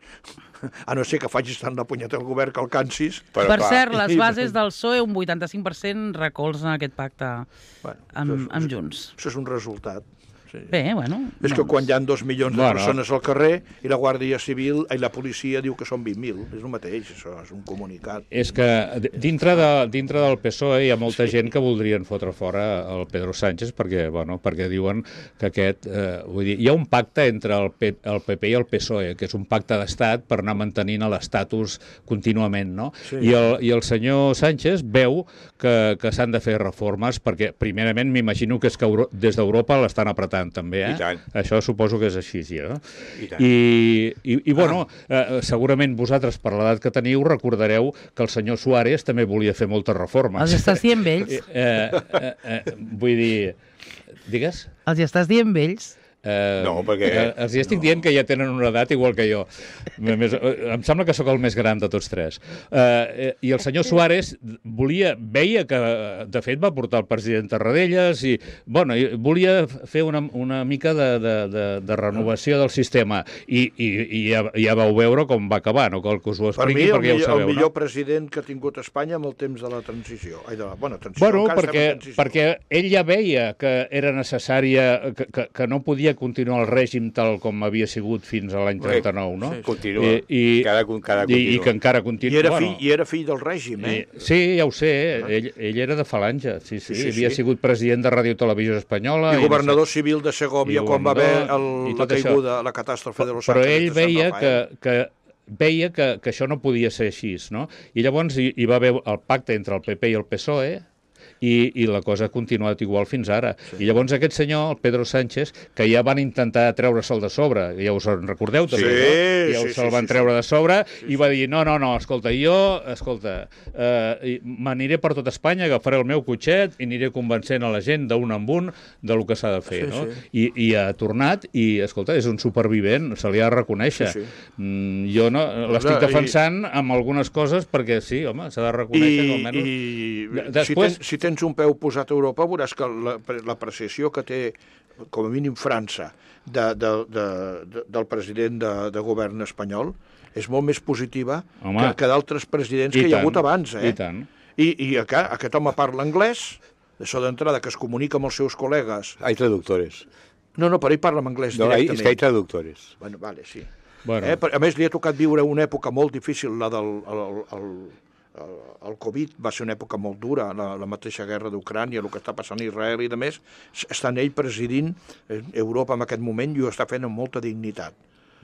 A no ser que facis tant la punyeta al govern que alcancis. però, Per clar, cert, les bases del P S O E, un vuitanta-cinc per cent recolzen aquest pacte Bueno, amb, això, amb Junts. Això és un resultat. Sí. Bé, bueno... És que quan hi ha dos milions de Bueno. persones al carrer i la Guàrdia Civil i la policia diu que són vint mil, és el mateix, això és un comunicat. és que d- dintre, de, dintre del P S O E hi ha molta gent que voldrien fotre fora el Pedro Sánchez perquè, bueno, perquè diuen que aquest... Eh, vull dir, hi ha un pacte entre el, P, el P P i el P S O E, que és un pacte d'estat per anar mantenint l'estatus contínuament, no? Sí. I, el, I el senyor Sánchez veu que, que s'han de fer reformes perquè, primerament, m'imagino que és que Euro, des d'Europa l'estan apretant també, eh? I tant. Això suposo que és així, sí, no? I tant. I, i, i bueno, eh, segurament vosaltres, per l'edat que teniu, recordareu que el senyor Suárez també volia fer moltes reformes. Els estàs dient vells? Eh, eh, eh, vull dir... Digues? Els hi estàs dient vells? Eh, No, perquè- eh, els hi estic no. dient que ja tenen una edat igual que jo. Més, eh, em sembla que sóc el més gran de tots tres. Eh, eh, I el senyor Suárez volia, veia que, de fet, va portar el president Tarradellas i, bueno, i volia fer una, una mica de, de, de, de renovació del sistema i, i, i ja, ja vau veure com va acabar, no cal que us ho Per mi, expliqui, el, perquè ja ho millor, sabeu, el millor no? president que ha tingut Espanya amb el temps de la transició. Ai, de la, bueno, transició. Bueno, encara perquè, estem en transició. perquè ell ja veia que era necessària, que, que, que no podia continuar el règim tal com havia sigut fins a l'any trenta-nou, no? Sí, sí. Continua. I, i, Cada- cada i, i continua. que encara I continua. era, bueno, fill, I era fill del règim, eh? i, sí, ja ho sé, ell, ell era de Falange, sí, sí, Sí, sí, havia sí. sigut president de Ràdio Televisió Espanyola. I no governador sé. civil de Segòvia I quan va haver el, governador i la tot això. caiguda, la catàstrofe de Los Però Ángeles ell de Sant veia que, Rafael. que veia que, que això no podia ser així, no? I llavors hi, hi va haver el pacte entre el P P i el P S O E, i, i la cosa ha continuat igual fins ara. Sí. I llavors aquest senyor, el Pedro Sánchez, que ja van intentar treure-se'l de sobre, ja us en recordeu també, Sí, no? Ja sí, se'l sí, van sí, treure sí. de sobre sí, i va dir, no, no, no, escolta, jo, escolta, eh, m'aniré per tot Espanya, agafaré el meu cotxet i aniré convencent a la gent d'un en un del que s'ha de fer, Sí, no? sí. I, I ha tornat i, escolta, és un supervivent, se li ha de reconèixer. Sí, sí. Mm, jo no l'estic I- defensant amb algunes coses perquè sí, home, s'ha de reconèixer que I, almenys... i De- si, després- tens, si tens un peu posat a Europa, veuràs que la- l'apreciació que té, com a mínim França, de, de, de, de, del president de, de govern espanyol és molt més positiva Home. que, que d'altres presidents I que hi ha tant, hagut abans. Eh? i tant. I, i acá, aquest home parla anglès, d'això d'entrada, que es comunica amb els seus col·legues. Hay traductores. No, no, però ell parla en anglès No, hay, directament. es que hay traductores. Bueno, vale, sí. Bueno. Eh? A més, li ha tocat viure una època molt difícil, la del el, el, el, el Covid va ser una època molt dura, la, la mateixa guerra d'Ucrània, el que està passant a Israel i de més, estant ell presidint Europa en aquest moment i ho està fent amb molta dignitat.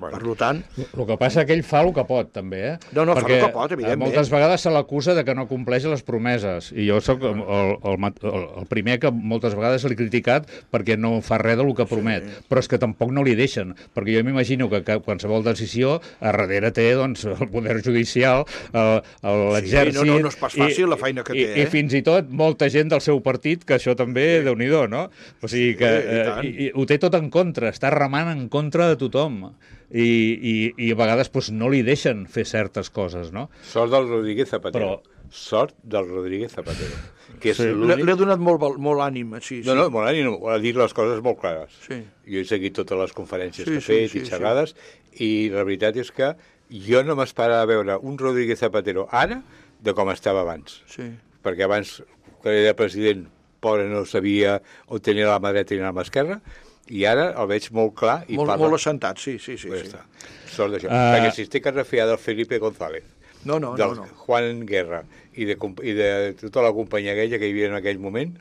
Bueno. Per tant... El que passa que ell fa el que pot, també, eh? No, no, perquè fa el que pot, evidentment. Moltes vegades se l'acusa de que no compleix les promeses, i jo sóc el, el, el, el primer que moltes vegades l'he criticat perquè no fa res del que promet, sí. Però és que tampoc no li deixen, perquè jo m'imagino que, que qualsevol decisió a darrere té doncs, el poder judicial, l'exèrcit... Sí, no, no, no és pas fàcil i, la feina que té, i, eh? I fins i tot molta gent del seu partit, que això també, sí. Déu-n'hi-do, no? O sigui que sí, i, eh, i, i ho té tot en contra, està remant en contra de tothom. I, i, i a vegades pues, no li deixen fer certes coses, no? Sort del Rodríguez Zapatero. Però... Sort del Rodríguez Zapatero. Que és sí. L'únic... L'he donat molt, molt ànim, sí. No, no, molt ànim, ha dit les coses molt clares. Sí. Jo he seguit totes les conferències sí, que ha fet sí, sí, i xerrades, sí. I la veritat és que jo no m'esperava veure un Rodríguez Zapatero ara de com estava abans. Sí. Perquè abans, que era president, pobre, no sabia on tenia la mà dreta i la mà esquerra, i ara el veig molt clar i molt, parla... Molt assentat, sí, sí, sí. Pues sí. Sort d'això. Uh... Perquè si estic a refiar del Felipe González, no, no, del no, no. Juan Guerra i de, i de tota la companyia aquella que hi havia en aquell moment...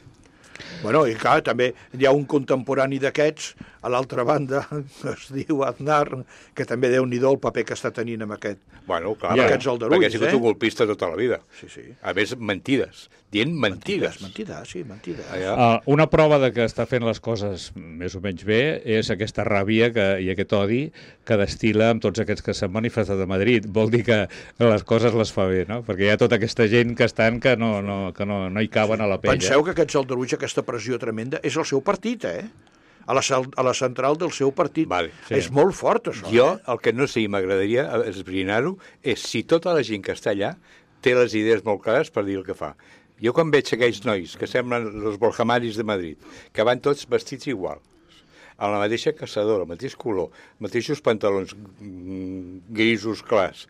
Bueno, i clar, també hi ha un contemporani d'aquests, a l'altra banda, que es diu Aznar, que també déu-n'hi-do el paper que està tenint amb aquest... Bueno, clar, ja, perquè, perquè ha sigut eh? un golpista tota la vida. Sí, sí. A més, mentides. Dient mentides. Mentides, mentides sí, mentides. Uh, una prova de que està fent les coses més o menys bé és aquesta ràbia que, i aquest odi que destila amb tots aquests que s'han manifestat a Madrid. Vol dir que les coses les fa bé, no? Perquè hi ha tota aquesta gent que estan que no, no, que no, no hi caben a la pell. Penseu que aquest Aldaruig, aquesta pressió tremenda, és el seu partit, eh? A la, a la central del seu partit. Vale, sí. És molt fort, això. Jo, eh? el que no sé i m'agradaria esbrinar-ho és si tota la gent que està allà té les idees molt clares per dir el que fa. Jo quan veig aquells nois que semblen els Borjamaris de Madrid, que van tots vestits igual, amb la mateixa caçadora, el mateix color, mateixos pantalons grisos clars,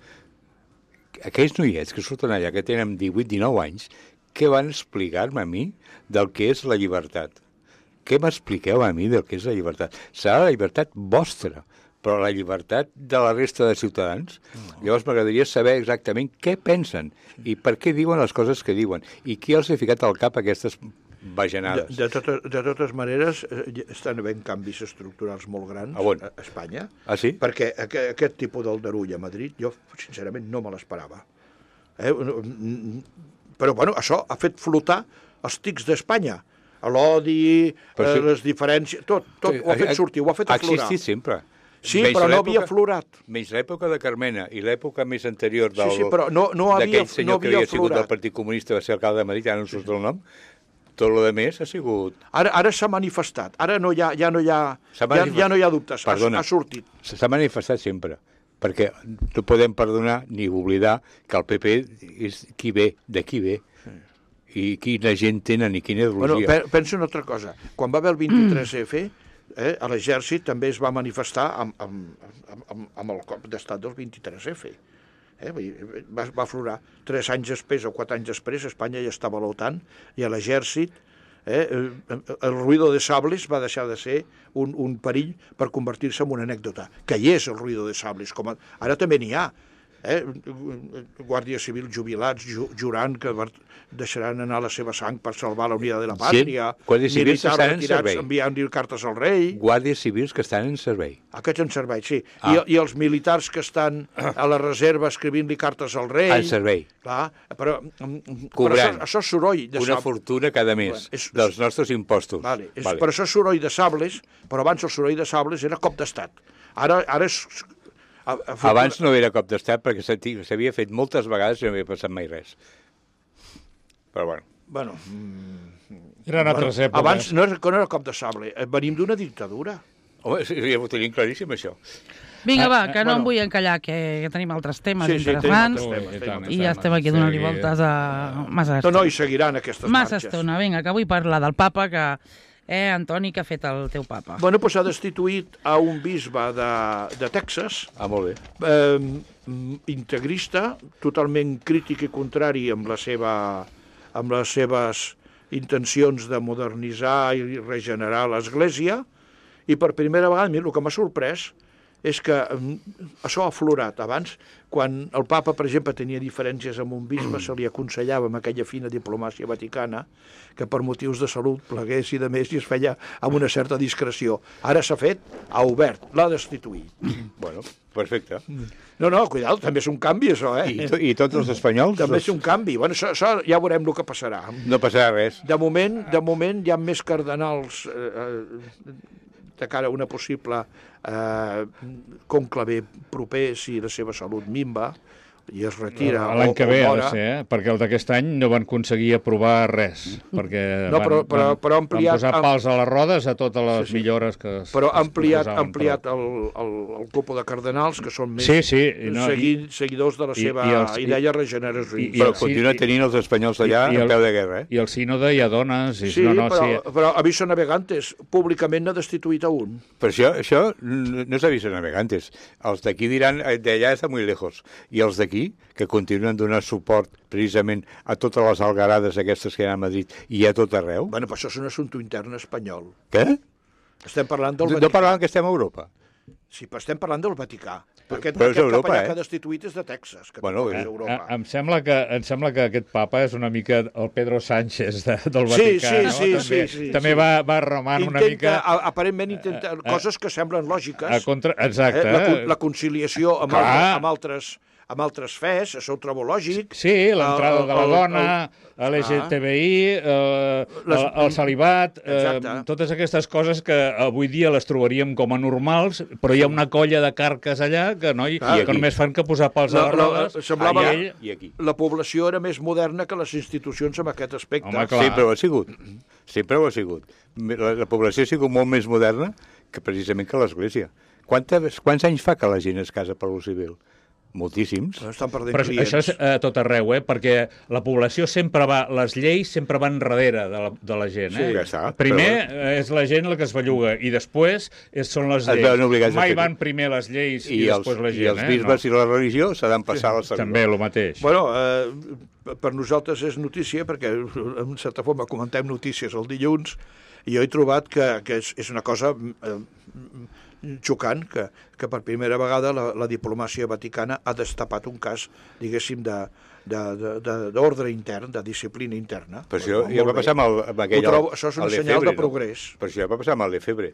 aquells noiets que surten allà, que tenen divuit dinou anys, què van explicar-me a mi del que és la llibertat? Què m'expliqueu a mi del que és la llibertat? Serà la llibertat vostra, però la llibertat de la resta de ciutadans? No. Llavors m'agradaria saber exactament què pensen i per què diuen les coses que diuen i qui els ha ficat al cap aquestes bajanades. De, de, tota, de totes maneres, eh, estan havent canvis estructurals molt grans a, a Espanya, ah, sí? Perquè aquest, aquest tipus d'aldarull a Madrid jo, sincerament, no me l'esperava. Eh? Però, bueno, això ha fet flotar els tics d'Espanya. L'odi, eh, sí. les diferències, tot, tot ho ha fet sortir, ho ha fet aflorar. Ha existit sempre. Sí, menys però no havia aflorat. Menys l'època de Carmena i l'època més anterior del, sí, sí, però no, no havia, d'aquell senyor no havia que havia sigut aflorat. del Partit Comunista, va ser alcalde de Madrid, ara no surt el nom, tot el més ha sigut... Ara, ara s'ha manifestat, ara no hi ha, ja, no hi ha, ja, ja no hi ha dubtes, Perdona, ha, ha sortit. S'ha manifestat sempre, perquè no podem perdonar ni oblidar que el P P és qui ve, de qui ve. Sí. I quina gent tenen i quina ideologia. Bueno, penso una altra cosa. Quan va haver el vint-i-tres efe, eh, a l'exèrcit també es va manifestar amb, amb, amb, amb el cop d'estat del vint-i-tres efe. Eh? Va, va aflorar tres anys després o quatre anys després, Espanya ja estava a l'OTAN i a l'exèrcit eh, el ruido de sables va deixar de ser un, un perill per convertir-se en una anècdota. Que hi és el ruido de sables, com a... ara també n'hi ha. Eh? Guàrdies civils jubilats ju, jurant que deixaran anar la seva sang per salvar la unitat de la pàtria, sí, militars retirats enviant-li cartes al rei... Guàrdies civils que estan en servei. Aquests en servei, sí. Ah. I, I els militars que estan a la reserva escrivint-li cartes al rei... En servei. Clar, però, però això, això és soroll de una sables. Fortuna cada mes, bueno, és, dels nostres impostos. Vale, és, vale. Per això és soroll de sables, però abans el soroll de sables era cop d'estat. Ara, ara és... A, a abans no era cop d'estat perquè s'havia fet moltes vegades i no havia passat mai res. Però bueno. Bueno, eren altres bueno, èpoques. abans no era, no era cop de sable, venim d'una dictadura. Home, sí, ja ho tenim claríssim, això. Vinga, va, que eh, no bueno. em vull encallar, que, que tenim altres temes sí, sí, interessants. tenim altres temes, I ja estem aquí donant-li voltes a massa estona. No, no, i seguiran aquestes massa marxes. estona, vinga, que vull parlar del papa, que... Eh, Antoni, què ha fet el teu papa? Bueno, doncs ha destituït a un bisbe de, de Texas. Ah, molt bé. Eh, integrista, totalment crític i contrari amb, la seva, amb les seves intencions de modernitzar i regenerar l'Església, i per primera vegada, mira, el que m'ha sorprès és que això ha aflorat. Abans, quan el papa, per exemple, tenia diferències amb un bisbe, se li aconsellava amb aquella fina diplomàcia vaticana que per motius de salut plegués i de més i es feia amb una certa discreció. Ara s'ha fet, ha obert, l'ha destituït. Bueno, perfecte. No, no, cuidado, també és un canvi, això, eh? I, to, i tots els espanyols? També és un canvi. Bueno, això, això ja veurem el que passarà. No passarà res. De moment, de moment hi ha més cardenals eh, de cara a una possible eh, conclave proper si la seva salut minva i es retira l'any que ve ha de mora. ser, eh? Perquè el d'aquest any no van aconseguir aprovar res, perquè No, però- van, però- van, però ha ampliat- van posar pals a les rodes a totes les Sí, sí. millores que es, Però ha es ampliat, ha proposaven, ampliat però- el, el, el grup de cardenals, que són més Sí, sí, i no, segui, seguidors de la i- seva i els- i- idea regenerativa. i- i Però el- continua sí, tenint els espanyols allà i el- en peu de guerra, eh? I al sínode hi ha dones... I, Sí, no, no, però, sí. però Aviso Navegantes públicament n'ha destituït a un. Per això, això no s'ha vist a navegantes. Els d'aquí diran, eh, d'allà està molt lejos. I els d'aquí, que continuen donant suport precisament a totes les algarades aquestes que hi ha a Madrid i a tot arreu. Bueno, però això és un assumpte intern espanyol. Què? Estem parlant del No Vaticà. parlàvem que estem a Europa. Sí, però estem parlant del Vaticà. Aquest, però és aquest Europa, capellà eh? que ha destituït és de Texas, que Bueno, bueno, és eh, Europa. Eh, Em sembla, que, em sembla que aquest papa és una mica el Pedro Sánchez de, del Sí, Vaticà, sí, no? sí, també, sí, sí, també sí. va, va remant una mica... a- aparentment intenta eh, coses que semblen lògiques. A contra... Exacte. Eh, la, con- la conciliació amb, Clar. altres, amb, altres, amb altres fes, això ho trobo lògic. Sí, l'entrada El- de la el- dona, l'L G T B I, eh, Les- el, el celibat, eh, Exacte. totes aquestes coses que avui dia les trobaríem com a normals, però hi ha una colla de carques allà que, no, i, Ah, que només fan que posar pals a La- les la- rodes. semblava- i ell... I aquí. La població era més moderna que les institucions en aquest aspecte. Home, clar. Sempre ho ha sigut. Sempre ho ha sigut. La, la població ha sigut molt més moderna que precisament que l'Església. Quantes, quants anys fa que la gent es casa per lo civil? Moltíssims. Estan perdent Però clients. això és a tot arreu, eh? Perquè la població sempre va, les lleis sempre van darrere de la, de la gent. Eh? Sí, ja està, Primer però- és la gent la que es belluga i després és, són les Es veuen lleis. obligats a Mai fer-ho. van primer les lleis i, I, els, després la gent. i els eh? bisbes i la religió s'ha d'en passar a la servidor. També el mateix. Bueno, eh, per nosaltres és notícia, perquè en certa forma comentem notícies el dilluns, i jo he trobat que, que és, és una cosa eh, xocant, que, que per primera vegada la, la diplomàcia vaticana ha destapat un cas, diguéssim, de d'ordre intern, de disciplina interna. Per això Molt ja va bé. passar amb, el, amb aquell... Ho trobo, això és un el senyal Lefebvre, de progrés. No? Per això ja va passar amb el Lefebvre.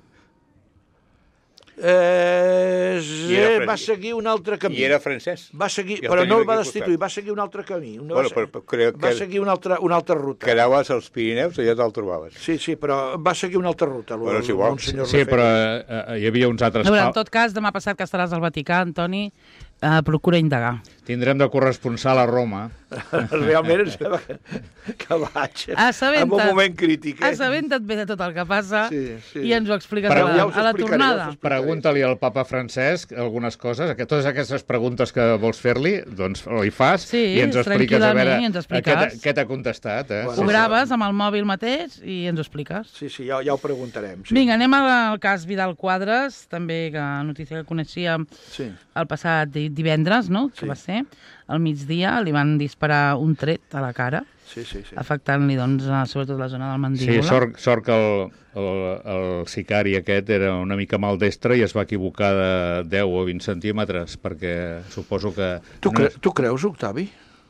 Eh, I era eh, va fran- seguir un altre camí. I era francès. Va seguir, I el però no tenim el va aquí al destituir, costat. va seguir un altre camí. Una, Bueno, va, però- però crec va que- seguir una altra, una altra ruta. Creuaves els Pirineus, allà te'l trobaves. Sí, sí, però va seguir una altra ruta. Bueno, és igual. Monsenyor Sí, però Lefebvre. eh, hi havia uns altres... A veure, en pa- tot cas, demà passat que estaràs al Vaticà, Antoni, eh, procura indagar. Tindrem de corresponsal a Roma. Realment em sembla que, que vaig Assabenta't. en un moment crític. Eh? Assabenta't bé de tot el que passa Sí, sí. i ens ho expliques Però a ja la, us a la explicaré, tornada. ja us explicaré. Pregunta-li al papa Francesc algunes coses, que totes aquestes preguntes que vols fer-li, doncs li fas Sí, i ens expliques a veure tranquil·lament, i ens a què expliques. t'ha- què t'ha contestat. Eh? Bueno, Ho sí, graves amb el mòbil mateix i ens ho expliques. Sí, sí, ja, ja ho preguntarem. Sí. Vinga, anem al cas Vidal Quadres, també que notícia que coneixíem Sí. el passat di- divendres, no?, que Sí. va ser, al migdia, li van disparar un tret a la cara, Sí, sí, sí. afectant-li, doncs, a- sobretot la zona del Sí, mandíbula. sort, sort que el, el, el sicari aquest era una mica maldestre i es va equivocar de deu o vint centímetres, perquè suposo que... Tu, no cre és- tu creus, Octavi?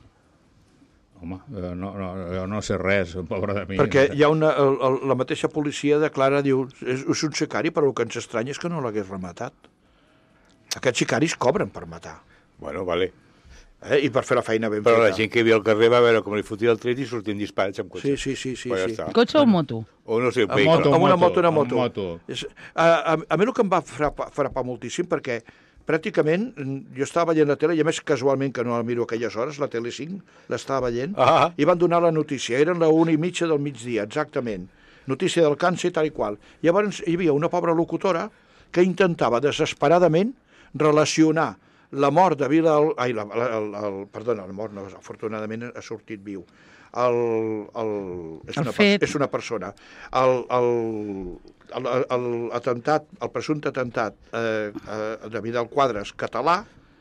Home, eh, no, no, jo no sé res, pobre de mi. Perquè hi ha una, el, el, la mateixa policia declara, diu, és, és un sicari, però el que ens estranya és que no l'hagués rematat. Aquests sicaris cobren per matar, Bueno, vale. eh? I per fer la feina ben Però la feta. gent que hi havia al carrer va veure com li fotia el tret i sortien disparats amb cotxe. Sí, sí, sí, sí, Pues ja sí. està. Cotxe o moto? O no sé, Amb vehicle. moto. amb una moto, una amb moto. moto. És, a, a, a mi el que em va frapar, frapar moltíssim, perquè pràcticament mm, jo estava veient la tele, i a més casualment que no la miro a aquelles hores, la tele cinc l'estava veient, Ah. i van donar la notícia, eren la una i mitja del migdia, exactament, notícia del càncer tal i qual. Llavors hi havia una pobra locutora que intentava desesperadament relacionar la mort de Vidal... Ai, la, la, el, el, perdona, la mort no, afortunadament ha sortit viu. El, el, és, El una, fet. per- és una persona. El, el, el, el, atemptat, el presumpte atemptat eh, eh, de Vidal Quadres català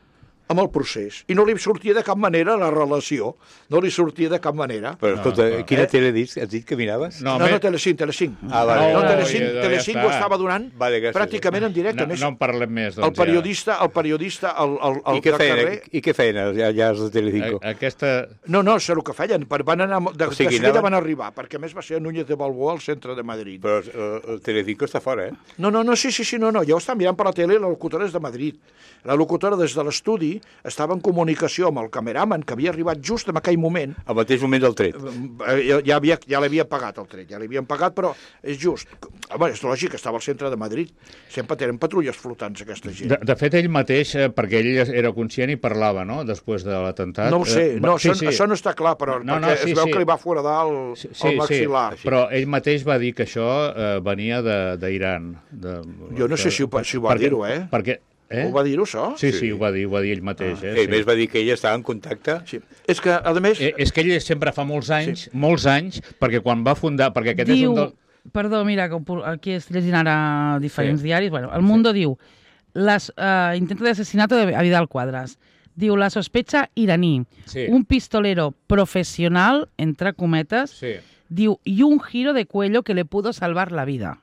amb el procés. I no li sortia de cap manera la relació. No li sortia de cap manera. Però, escolta, no, quina eh? tele has dit que miraves? No, no, no Telecinc, Telecinc. Ah, vale. No, Oh, Telecinc, ja- ja Telecinc està. ho estava donant Vale, gràcies. pràcticament en directe. No, Més, no en parlem més, doncs el periodista, el periodista, el, el, el I què de feien, carrer... i què feien allà, allà els de ja. Telecinco? A- Aquesta... No, no, sé el que feien. Per- Van anar, de, O sigui, de seguida anaven- van arribar, perquè a més va ser a Núñez de Balboa, al centre de Madrid. Però el, el Telecinco està fora, eh? No, no, no, sí, sí, sí, no, no. Jo estava mirant per la tele, la locutora és de Madrid. La locutora des de l'estudi estava en comunicació amb el cameraman, que havia arribat just en aquell moment. Al mateix moment del tret. Eh, Ja, ja, havia, ja l'havien pagat el tret, ja l'havien pagat, però és just. Home, és lògic, estava al centre de Madrid. Sempre tenen patrulles flotants, aquesta gent. De, de fet, ell mateix, eh, perquè ell era conscient i parlava, no?, després de l'atemptat. No ho sé, Eh, no, sí, això, sí. això no està clar, però No, no, perquè sí, es veu sí. que li va foradar el, Sí, el maxil·lar. sí, però ell mateix va dir que això eh, venia de- d'Iran. De, Jo no sé si ho, si ho va perquè- dir-ho, eh? Perquè, eh? Ho va dir-ho, això? Sí, sí, ho va dir, ho va dir ell mateix. Ah. Eh? Ell sí. més va dir que ella estava en contacte. Sí. És que, a més... Eh, és que ell sempre fa molts anys, sí. molts anys, perquè quan va fundar... Perquè aquest Diu, és un del... perdó, mira, que ho pu- aquí es llegint ara diferents Sí. diaris. Bueno, el Mundo diu, las, uh, intento de asesinato de a Vidal Cuadras. Diu, la sospecha iraní. Sí. Un pistolero profesional, entre cometes, Sí. diu, y un giro de cuello que le pudo salvar la vida.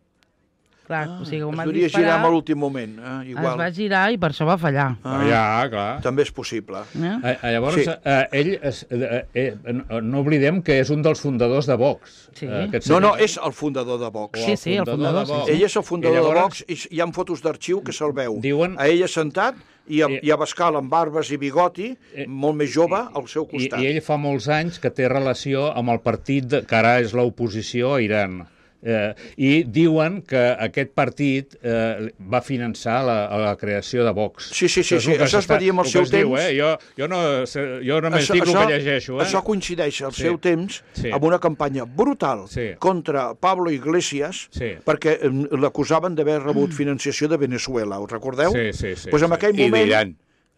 Clar, Ah, o sigui, com es va devia girar disparar, a l'últim moment. Eh? Igual. es va girar i per això va fallar. Ah, Ja, clar. També és possible. Eh? Eh, eh, llavors, Sí. sí. eh, ell, es, eh, eh, no, no oblidem que és un dels fundadors de Vox. Sí. Eh, aquest No, no, senyor. és el fundador de Vox. O Sí, sí, el fundador, de Vox. sí, Ell és el fundador I llavors, de Vox i hi ha fotos d'arxiu que se'l veu. Diuen- A ell assentat i a, I- i a Bascal amb barbes i bigoti, Eh, molt més jove, al seu I, costat. I ell fa molts anys que té relació amb el partit de, que ara és l'oposició a Iran. Eh, I diuen que aquest partit eh, va finançar la, la creació de Vox. Sí, sí, sí, és sí, el que això es s'està- va dir amb el el que seu es diu, temps. Eh? Jo, jo, no, sé- jo només Això- dic això- el que llegeixo. Eh? Això coincideix al Sí. seu temps Sí. amb una campanya brutal Sí. contra Pablo Iglesias, Sí. perquè eh, l'acusaven d'haver rebut financiació de Venezuela, us recordeu? Sí, sí, sí, pues en sí. aquell I moment... d'Iran.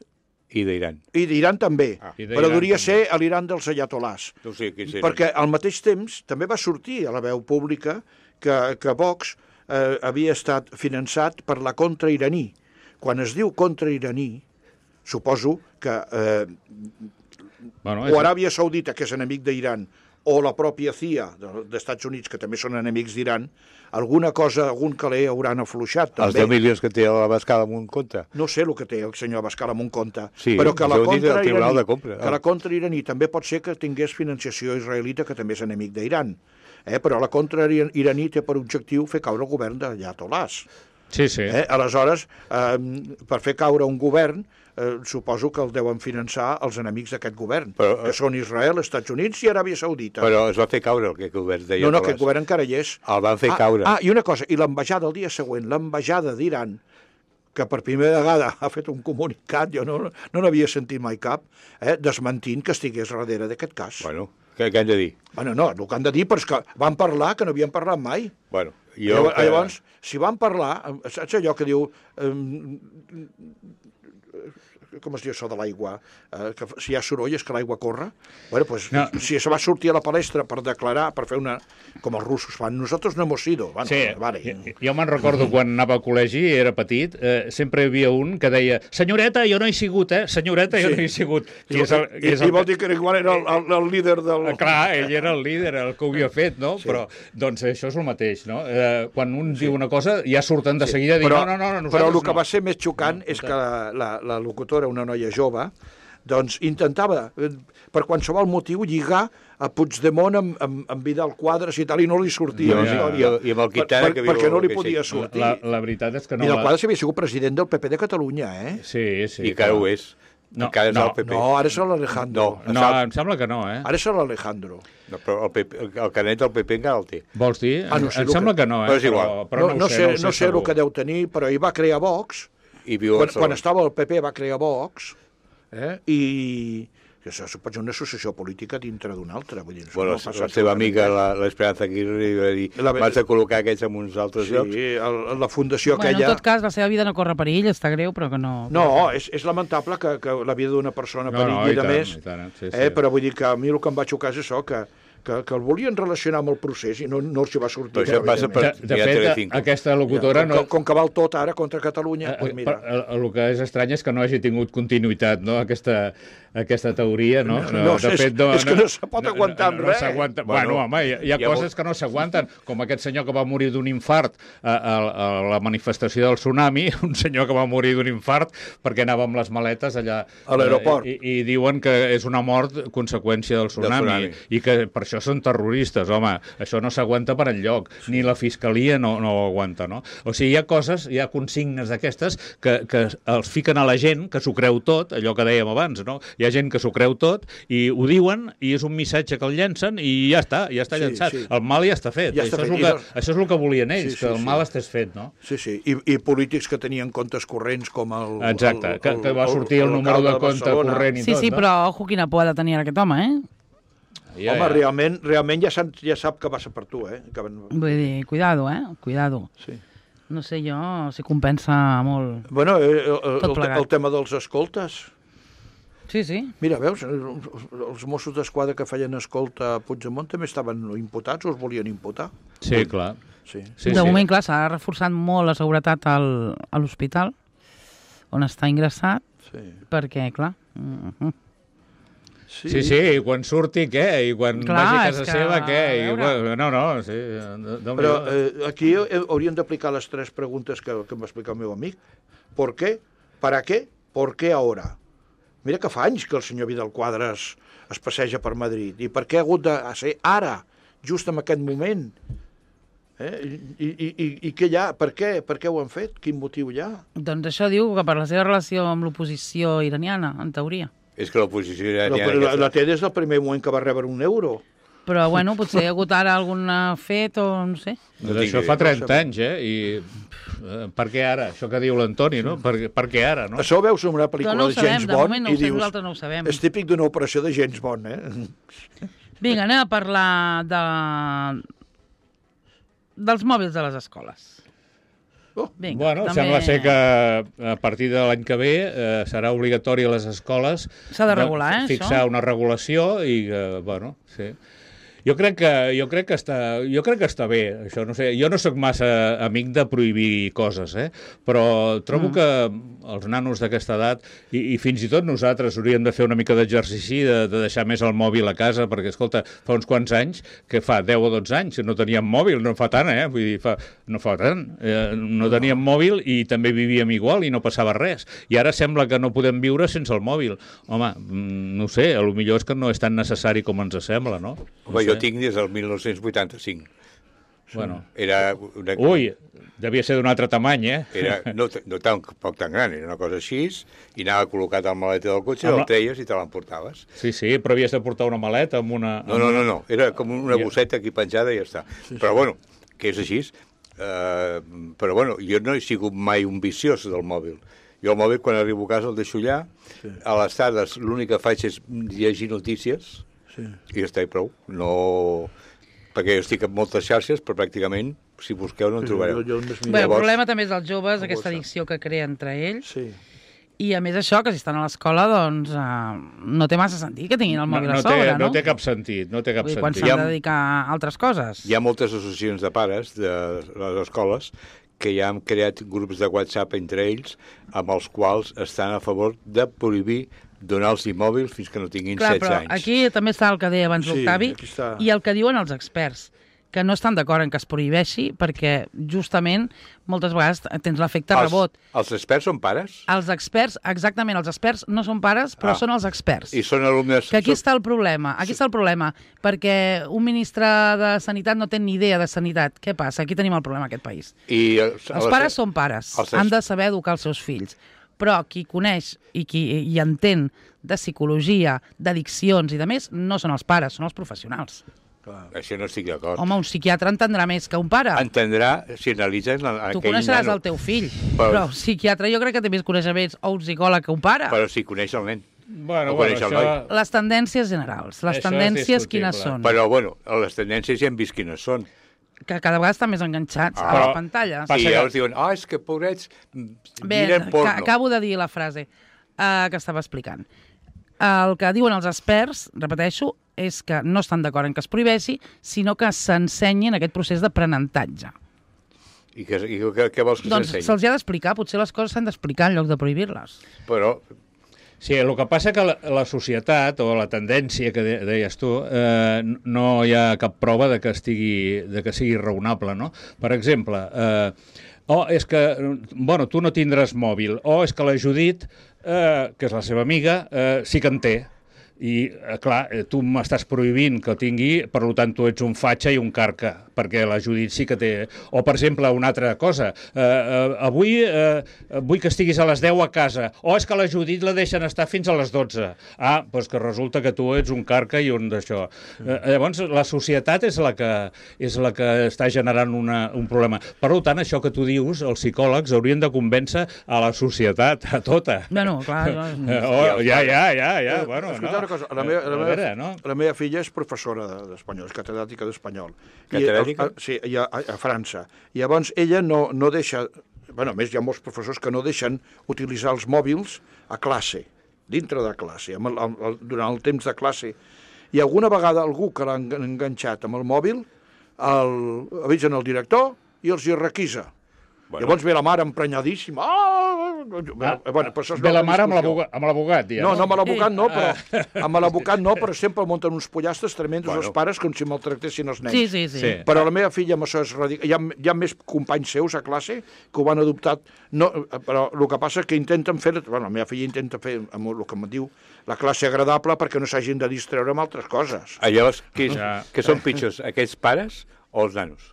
I d'Iran. I d'Iran també, Ah. I però d'Iran hauria també. ser a l'Iran dels ayatolás. No sé qui serà. Perquè al mateix temps també va sortir a la veu pública que, que Vox eh, havia estat finançat per la contra-iraní. Quan es diu contra-iraní, suposo que eh, Bueno, o Aràbia Saudita, que és enemic d'Iran, o la pròpia C I A de- d'Estats Units, que també són enemics d'Iran, alguna cosa, algun caler hauran afluixat, Els també. deu milions que té a la Bascala amb un compte. No sé el que té el senyor Abascal amb un compte, Sí, però que la això ho diu el Tribunal contra-iraní de Compra. que la contra-iraní també pot ser que tingués financiació israelita, que també és enemic d'Iran. Eh? Però la contra-iraní té per objectiu fer caure el govern d'Ayatolás. Sí, sí. Eh? Aleshores, eh, per fer caure un govern, eh, suposo que el deuen finançar els enemics d'aquest govern, Però, eh, que són Israel, Estats Units i Aràbia Saudita. Però es va fer caure el que govern deia. no, no, aquest govern encara hi és. El van fer ah, caure. Ah, i una cosa, i l'ambaixada el dia següent, l'ambaixada d'Iran, que per primera vegada ha fet un comunicat, jo no no n'havia sentit mai cap, eh, desmentint que estigués darrere d'aquest cas. Bueno, què, què han de dir? Bueno, no, el que han de dir, però és que van parlar que no havien parlat mai. Bueno, jo... Llavors, que... llavors, si van parlar, saps allò que diu... Eh, com es diu això de l'aigua? Eh, que si hi ha soroll és que l'aigua corre? Bueno, pues, No. si se va sortir a la palestra per declarar, per fer una... com els russos fan, nosaltres no hemos sido. Bueno, Sí, vale. jo, jo me'n recordo quan anava al col·legi, era petit, eh, sempre hi havia un que deia senyoreta, jo no he sigut, eh? Senyoreta, jo Sí. no he sigut. I, I, és el, i, és i el, vol dir que igual era el, el, el líder del... Eh, Clar, ell era el líder, el que ho havia fet, no? Sí. Però, doncs, això és el mateix, no? Eh, quan un sí. diu una cosa, ja surten de seguida a dir, però, no, no, no, nosaltres però el que no. va ser més xocant no, és que la, la, la locutora, una noia jove, doncs intentava, eh, per qualsevol motiu, lligar a Puigdemont amb, amb, amb Vidal Quadras i tal, i no li sortia. I, la ja, història. i, i amb el Quintana, per, que per, viu... perquè no li que podia sí. sortir. La, la veritat és que no... Vidal la... Quadras havia sigut president del P P de Catalunya, eh? Sí, sí. I encara clar. ho és. No, encara és no, el P P. No, ara és l'Alejandro. No. No, em sembla que no, eh? Ara és l'Alejandro. No, però el, P P, el, el canet del P P encara el té. Vols dir? Ah, no sé em el sembla que- que no, eh? Però és igual. Però, però No, no, no, ho sé, sé, no, ho sé no sé el segur. que deu tenir, però ell va crear Vox. I viu a Quan, Barcelona. quan estava al P P va crear Vox, eh? i que això pot ser una associació política dintre d'una altra. Vull dir, això Bueno, no passa la seva absolutament amiga, res. la- l'Esperanza Aguirre, li va dir, La- vas a col·locar aquests en uns altres Sí, llocs. el, la fundació Bueno, en aquella... tot cas, la seva vida no corre perill, està greu, però que no... No, és, és lamentable que, que la vida d'una persona No, perilli no, i de tant, més, i tant, sí, sí. eh? però vull dir que a mi el que em va xocar és això, que, que, que el volien relacionar amb el procés i no, no els hi va sortir. Però això passa per... De, de fet, aquesta locutora... Ja, com, no... com que val tot ara contra Catalunya, doncs mira... El, el que és estrany és que no hagi tingut continuïtat, no?, aquesta, aquesta teoria, no? No, no, de és, fet, no, és que no se pot aguantar no, amb no, res. No bueno, bueno, home, hi ha, hi ha, hi ha coses molt... que no s'aguanten, com aquest senyor que va morir d'un infart a, a, a la manifestació del tsunami, un senyor que va morir d'un infart perquè anava amb les maletes allà... A l'aeroport. I, i diuen que és una mort conseqüència del tsunami, del tsunami, i que per això són terroristes. Home, això no s'aguanta per enlloc, sí. Ni la fiscalia no, no ho aguanta, no? O sigui, hi ha coses, hi ha consignes d'aquestes que, que els fiquen a la gent, que s'ho creu tot, allò que dèiem abans, no? Hi ha gent que s'ho creu tot i ho diuen i és un missatge que el llencen i ja està, ja està sí, llançat. Sí. El mal ja està fet. Ja està això, fet. És el que, dos... això és el que volien ells, sí, sí, que el sí. mal estés fet, no? Sí, sí. I, i polítics que tenien comptes corrents com el... Exacte, el, que, que va sortir el, el, el número de compte corrent i sí, tot, sí, no? Però ojo quina por ha de tenir aquest home, eh? Ja, home, ja. realment, realment ja, sap, ja sap que passa per tu, eh? Que... Vull dir, cuidado, eh? Cuidado. Sí. No sé jo si compensa molt... Bueno, el, el, el, el tema dels escoltes... Sí, sí. Mira, veus, els Mossos d'Esquadra que feien escolta a Puigdemont també estaven imputats o els volien imputar? Sí, clar. Sí. Sí, de sí. moment, clar, s'ha reforçat molt la seguretat al, a l'hospital on està ingressat, sí. Perquè, clar... Uh -huh. Sí. sí, sí, i quan surti, què? I quan clar, vagi a casa que... seva, què? I, bueno, no, no, sí. Però eh, aquí hauríem d'aplicar les tres preguntes que, que m'explica el meu amic. ¿Por qué? ¿Para qué? ¿Por qué ahora? Mira que fa anys que el senyor Vidal Quadras es passeja per Madrid. I per què ha hagut de ser ara, just en aquest moment? Eh? I, i, i, I què hi ha? Per què? Per què ho han fet? Quin motiu hi ha? Doncs això diu que per la seva relació amb l'oposició iraniana, en teoria. És que l'oposició iraniana... La, la, la té des del primer moment que va rebre un euro. Però, bueno, potser hi ha hagut ara algun fet o no sé. No això fa trenta anys, eh? I eh, per què ara? Això que diu l'Antoni, no? Per, per què ara, no? Això ho veus en una pel·lícula no de James sabem, Bond de no i sabem, dius... nosaltres no ho sabem. És típic d'una operació de James Bond, eh? Vinga, anem a parlar de... dels mòbils de les escoles. Oh. Vinga, bueno, també... sembla ser que a partir de l'any que ve eh, serà obligatori a les escoles s'ha de regular, eh, fixar això? Una regulació i, eh, bueno, sí. Jo crec que jo crec que està jo crec que està bé, això no sé, jo no sóc massa amic de prohibir coses, eh, però trobo mm. que els nanos d'aquesta edat i, i fins i tot nosaltres hauríem de fer una mica d'exercici de, de deixar més el mòbil a casa, perquè escolta, fa uns quants anys, que fa deu o dotze anys no teníem mòbil, no fa tant, eh, vull dir, fa, no fa tant, eh, no teníem mòbil i també vivíem igual i no passava res, i ara sembla que no podem viure sense el mòbil. Home, no sé, a lo millor és que no és tan necessari com ens sembla, no? Home, jo tinc des del mil nou-cents vuitanta-cinc. Bueno. Era una... Ui, devia ser d'un altre tamany, eh? Era no, no tan, poc tan gran, era una cosa així, i anava col·locat al maleta del cotxe, el treies i te l'emportaves. Sí, sí, però havies de portar una maleta amb una... No, no, no, no, era com una bosseta aquí penjada i ja està. Sí, sí. Però, bueno, que és així. Uh, però, bueno, jo no he sigut mai un viciós del mòbil. Jo el mòbil, quan arribo a casa, el deixo allà. Sí. A les tardes l'únic que faig és llegir notícies. Sí. I ja està, i prou. No... Perquè jo estic en moltes xarxes, però pràcticament, si busqueu, no en trobareu. Jo, jo Bé, el problema també és dels joves, aquesta addicció que crea entre ells. Sí. I a més això, que si estan a l'escola, doncs uh, no té massa sentit que tinguin el mòbil no, no a sobre, té, no? No té cap sentit, no té cap Vull dir, sentit. Quan s'han de dedicar a altres coses. Hi ha moltes associacions de pares de les escoles que ja han creat grups de WhatsApp entre ells amb els quals estan a favor de prohibir donar-los mòbils fins que no tinguin Clar, setze anys. Aquí també està el que deia abans sí, l'Octavi i el que diuen els experts, que no estan d'acord en que es prohibeixi perquè justament moltes vegades tens l'efecte rebot. Els experts són pares? Els experts, exactament, els experts no són pares, però ah. són els experts. I són alumnes... Que aquí està el problema, aquí està el problema, perquè un ministre de Sanitat no té ni idea de sanitat. Què passa? Aquí tenim el problema en aquest país. I els, els pares són pares, els... han de saber educar els seus fills. Però qui coneix i qui hi entén de psicologia, d'addiccions i de més, no són els pares, són els professionals. Clar. Això no estic d'acord. Home, un psiquiatre entendrà més que un pare. Entendrà si analitzes aquell tu coneixeràs nano. El teu fill, però... però un psiquiatre jo crec que té més coneixements o un psicòleg que un pare. Però si coneix el nen. Bueno, bueno, això... el les tendències generals, les això tendències quines són. Però, bueno, les tendències ja hem vist quines són. Que cada vegada estan més enganxats ah, a les pantalles. I llavors diuen, ah, oh, és que pobrets, miren porno. Acabo de dir la frase uh, que estava explicant. El que diuen els experts, repeteixo, és que no estan d'acord en que es prohibeixi, sinó que s'ensenyi en aquest procés d'aprenentatge. I, que, i què, què vols que Doncs s'ensenyi? se'ls ha d'explicar, potser les coses s'han d'explicar en lloc de prohibir-les. Però Sí, el que passa que la, la societat, o la tendència que de, deies tu, eh, no hi ha cap prova de que, estigui, de que sigui raonable, no? Per exemple, eh, oh, és que, bueno, tu no tindràs mòbil, o oh, és que la Judit, eh, que és la seva amiga, eh, sí que en té. I, eh, clar, eh, tu m'estàs prohibint que el tingui, per tant, tu ets un fatxa i un carca, perquè la Judit sí que té... O, per exemple, una altra cosa, eh, eh, avui eh, vull que estiguis a les deu a casa, o és que la Judit la deixen estar fins a les dotze. Ah, doncs que resulta que tu ets un carca i un d'això. Eh, llavors, la societat és la que, és la que està generant una, un problema. Per tant, això que tu dius, els psicòlegs haurien de convèncer a la societat, a tota. Bueno, clar... Jo... Eh, oh, ja, ja, ja, ja, bueno, Escolta no. una cosa, la meva, la, meva, veure, no? la meva filla és professora de- d'espanyol, és catedràtica d'espanyol. I, Catedràtica? a, sí, i a, a, a França. I llavors ella no, no deixa... Bueno, a més, hi ha molts professors que no deixen utilitzar els mòbils a classe, dintre de classe, amb el, el, durant el temps de classe. I alguna vegada algú que l'ha engan- enganxat amb el mòbil, el, avisen el director i els hi requisa. Bueno. Llavors ve la mare emprenyadíssima. Ah! Ah, Bueno, però això és ve una la altra mare amb discussió. l'abogat, amb l'abogat, ja. No, no amb l'abocat no, però amb l'abocat no, però sempre munten uns pollastres tremendos Bueno. els pares com si maltractessin els nens. Sí, sí, sí. Sí. Però la meva filla amb això és radical. Hi ha, hi ha més companys seus a classe que ho van adoptar. No, però el que passa és que intenten fer... Bueno, la meva filla intenta fer, amb el que em diu, la classe agradable perquè no s'hagin de distreure amb altres coses. Ah, llavors, què, és, Ja. què són pitjors, aquests pares o els nanos?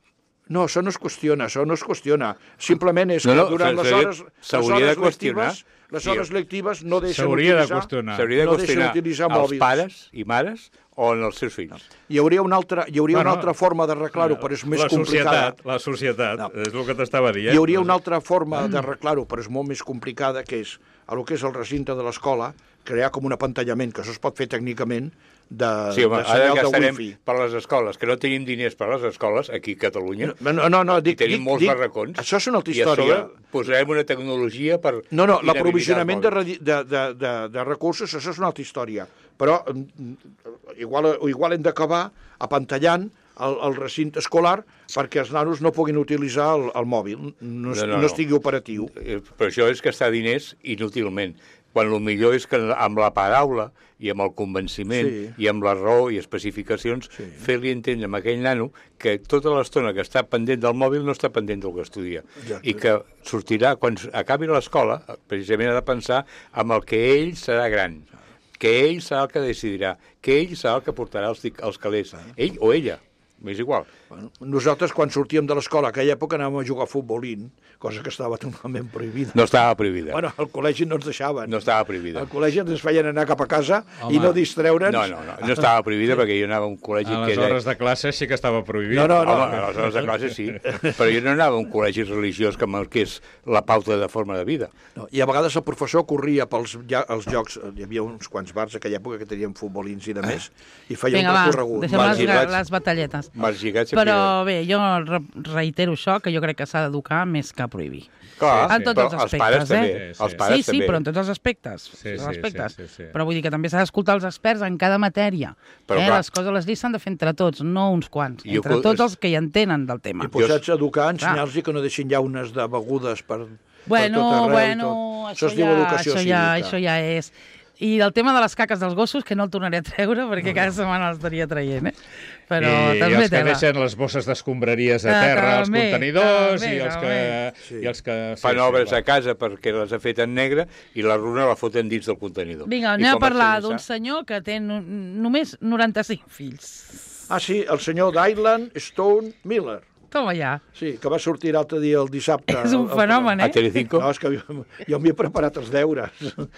No, això no es qüestiona, això no es qüestiona. Simplement és No, que no, durant les s'hauria- hores, les s'hauria hores de qüestionar. lectives, les Sí. hores lectives no deixen S'hauria de utilitzar... qüestionar. S'hauria de no deixen qüestionar utilitzar als mòbils. pares i mares o en els seus fills. Hi hauria una altra, hi hauria Bueno, una altra forma d'arreglar-ho, però és més la complicada. societat, la societat, No. és el que t'estava dient. Hi hauria una altra forma d'arreglar-ho, però és molt més complicada, que és el que és el recinte de l'escola, crear com un apantallament, que això es pot fer tècnicament, de, Sí, home, de ara senyal que de estarem wifi. per les escoles, que no tenim diners per a les escoles, aquí a Catalunya, No, no, no, i dic, tenim dic, molts dic, barracons, això és una altra i a sobre història. posarem una tecnologia per... No, no, inhabilitar l'aprovisionament de, els mòbils. radi- de, de, de, de recursos, això és una altra història. Però mm, igual, igual hem d'acabar apantallant el, el recinte escolar perquè els nanos no puguin utilitzar el, el mòbil, no, no, no, no estigui operatiu. Eh, Però això és gastar diners inútilment, quan el millor és que amb la paraula i amb el convenciment Sí. i amb la raó i especificacions Sí. fer-li entendre a aquell nano que tota l'estona que està pendent del mòbil no està pendent del que estudia. Exacte. I que sortirà, quan acabi l'escola, precisament ha de pensar amb el que ell serà gran, que ell serà el que decidirà, que ell serà el que portarà els, tic- els calés, ell o ella, m'és igual. Bueno, nosaltres, quan sortíem de l'escola, a aquella època anàvem a jugar a futbolín, cosa que estava totalment prohibida. No estava prohibida. Bueno, al col·legi no ens deixaven. No estava prohibida. Al col·legi ens feien anar cap a casa Home. i no distreure'ns. No, no, no, no estava prohibida perquè jo anava a un col·legi A que les era... hores de classe sí que estava prohibit. No, no, no. Home, a les hores de classe sí, però jo no anava a un col·legi religiós que marqués la pauta de forma de vida. No, i a vegades el professor corria pels ja, els jocs, hi havia uns quants bars a aquella època que tenien futbolins i de més, i feia Vinga, un va, recorregut. deixem Val, les, gigats. les batalletes. Mals lligats sempre... Però bé, jo re reitero això, que jo crec que s'ha d'educar més que prohibir. Clar, En tots però els els aspectes, pares també, eh? Sí, els sí. pares Sí, sí, també. però en tots els aspectes. Sí, tots sí, els aspectes. sí, sí, sí. Però vull dir que també s'ha d'escoltar els experts en cada matèria. Però eh? clar. Les coses, les lleis s'han de fer entre tots, no uns quants. Jo Entre co- tots els que hi entenen del tema. I posats a educar, ensenyar-los que no deixin llaunes de begudes per, per Bueno, tot arreu. bueno, i tot. això, es diu ja, educació això, ja, cívica. això ja és... I el tema de les caques dels gossos, que no el tornaré a treure, perquè cada setmana l'estaria traient, eh? Però I també els que tela. deixen les bosses d'escombraries a Ah, terra, els també, contenidors, també, i els que... també. Sí. I els que sí, Fan sí, obres va. a casa perquè les ha fet en negre i la runa la foten dins del contenidor. Vinga, I anem a com parlar es d'un sense- senyor que té no, només noranta-cinc fills. Ah, sí, el senyor Dylan Stone Miller. Toma ja. Sí, que va sortir l'altre dia el dissabte. És un al- al fenomen, A eh? Telecinco? No, és que jo, jo m'hi he preparat els deures.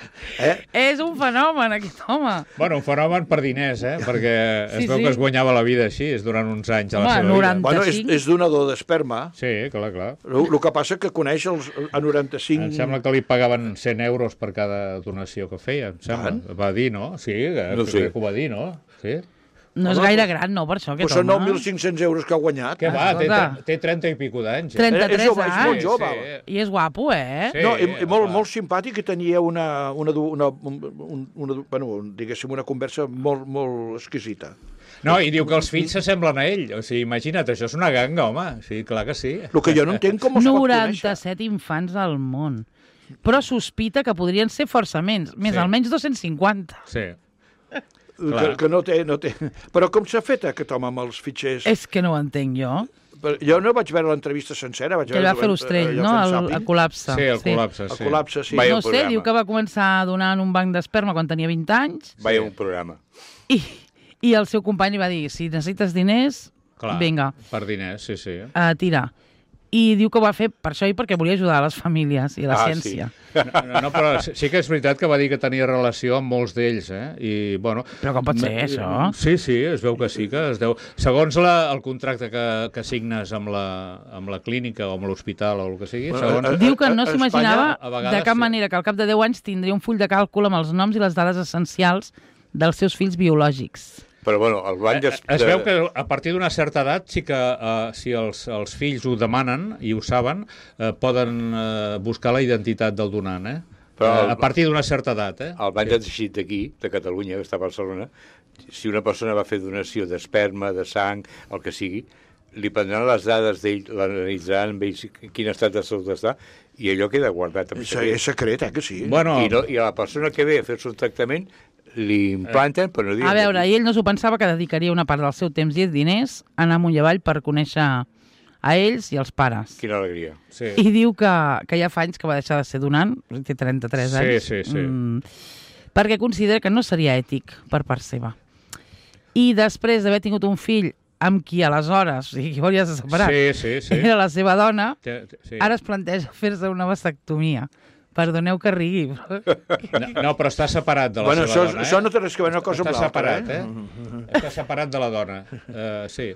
Eh? És un fenomen, aquest home. Bueno, un fenomen per diners, eh? Perquè es Sí, veu sí. que es guanyava la vida així, és durant uns anys a la Home, seva noranta. vida. Bueno, és, cinc. és donador d'esperma. Sí, clar, clar. El, el que passa que coneix els, a noranta-cinc... Em sembla que li pagaven cent euros per cada donació que feia, em sembla. Tant? Va dir, no? Sí, que, No que, sé. que ho va dir, no? Sí. No és Home, gaire pues- gran, no, per això, Pues aquest són nou home. mil cinc-cents euros que ha guanyat. Què va, té, Escolta. té trenta i pico d'anys. Eh? trenta-tres És jove, és molt anys. jove. Sí. I és guapo, eh? Sí. No, i, i molt, clar. molt simpàtic i tenia una, una, du- una, un- una, bueno, diguéssim, una conversa molt, molt exquisita. No, i diu que els fills s'assemblen a ell. O sigui, imagina't, això és una ganga, home. Sí, clar que sí. El que jo no entenc com es pot conèixer. noranta-set infants al món. Però sospita que podrien ser força menys, més Sí. almenys dos-cents cinquanta. Sí. Que, que no té, no té. Però com s'ha fet aquest home amb els fitxers? És que no ho entenc jo. Per- Jo no vaig veure l'entrevista sencera. Vaig Que veure, ell va fer l'Ostrell, allò no? fent El, zàping. el col·lapse. Sí, el col·lapse, El sí. col·lapse, sí. Vaya No un sé, programa. diu que va començar a donar un banc d'esperma quan tenia vint anys Vaya un programa. i, i el seu company li va dir, si necessites diners, Clar, vinga, per diners, sí, sí. a tirar. I diu que ho va fer per això i perquè volia ajudar a les famílies i a la Ah, ciència. No, no, no, però sí sí que és veritat que va dir que tenia relació amb molts d'ells, eh? I, bueno... Però com pot ser, m- això? Sí, sí, es veu que sí, que es deu... Segons la, el contracte que, que signes amb la, amb la clínica o amb l'hospital o el que sigui, Bueno, segons... a- Diu que a- no a s'imaginava Espanya, a vegades de cap sí. manera que al cap de deu anys tindria un full de càlcul amb els noms i les dades essencials dels seus fills biològics. Però, bueno, el banc de... Es veu que a partir d'una certa edat sí que uh, si els, els fills ho demanen i ho saben, uh, poden uh, buscar la identitat del donant, eh? Però Uh, el- a partir d'una certa edat, eh? El banc de teixit d'aquí, de Catalunya, que està a Barcelona, si una persona va fer donació d'esperma, de sang, el que sigui, li prendran les dades d'ell, l'analitzaran amb ells quin estat de salut està, i allò queda guardat en És, secret. és secret, eh, que sí. Bueno, I, no, I a la persona que ve a fer-se un tractament li implanten, però no diuen... A veure, i ell no s'ho pensava que dedicaria una part del seu temps i diners a anar amunt i avall per conèixer a ells i als pares. Quina alegria. sí. I diu que, que ja fa anys que va deixar de ser donant, té trenta-tres Sí, anys, sí, sí. mm, perquè considera que no seria ètic per part seva. I després d'haver tingut un fill amb qui aleshores, o sigui, qui volia separar, Sí, sí, sí. era la seva dona, Té- té- sí. ara es planteja fer-se una vasectomia. Perdoneu que rigui, però... No, no, però està separat de la Bueno, seva això, dona, eh? això no té res que veure una cosa Està amb l'altra, separat, eh? Està separat de la dona. Uh, sí.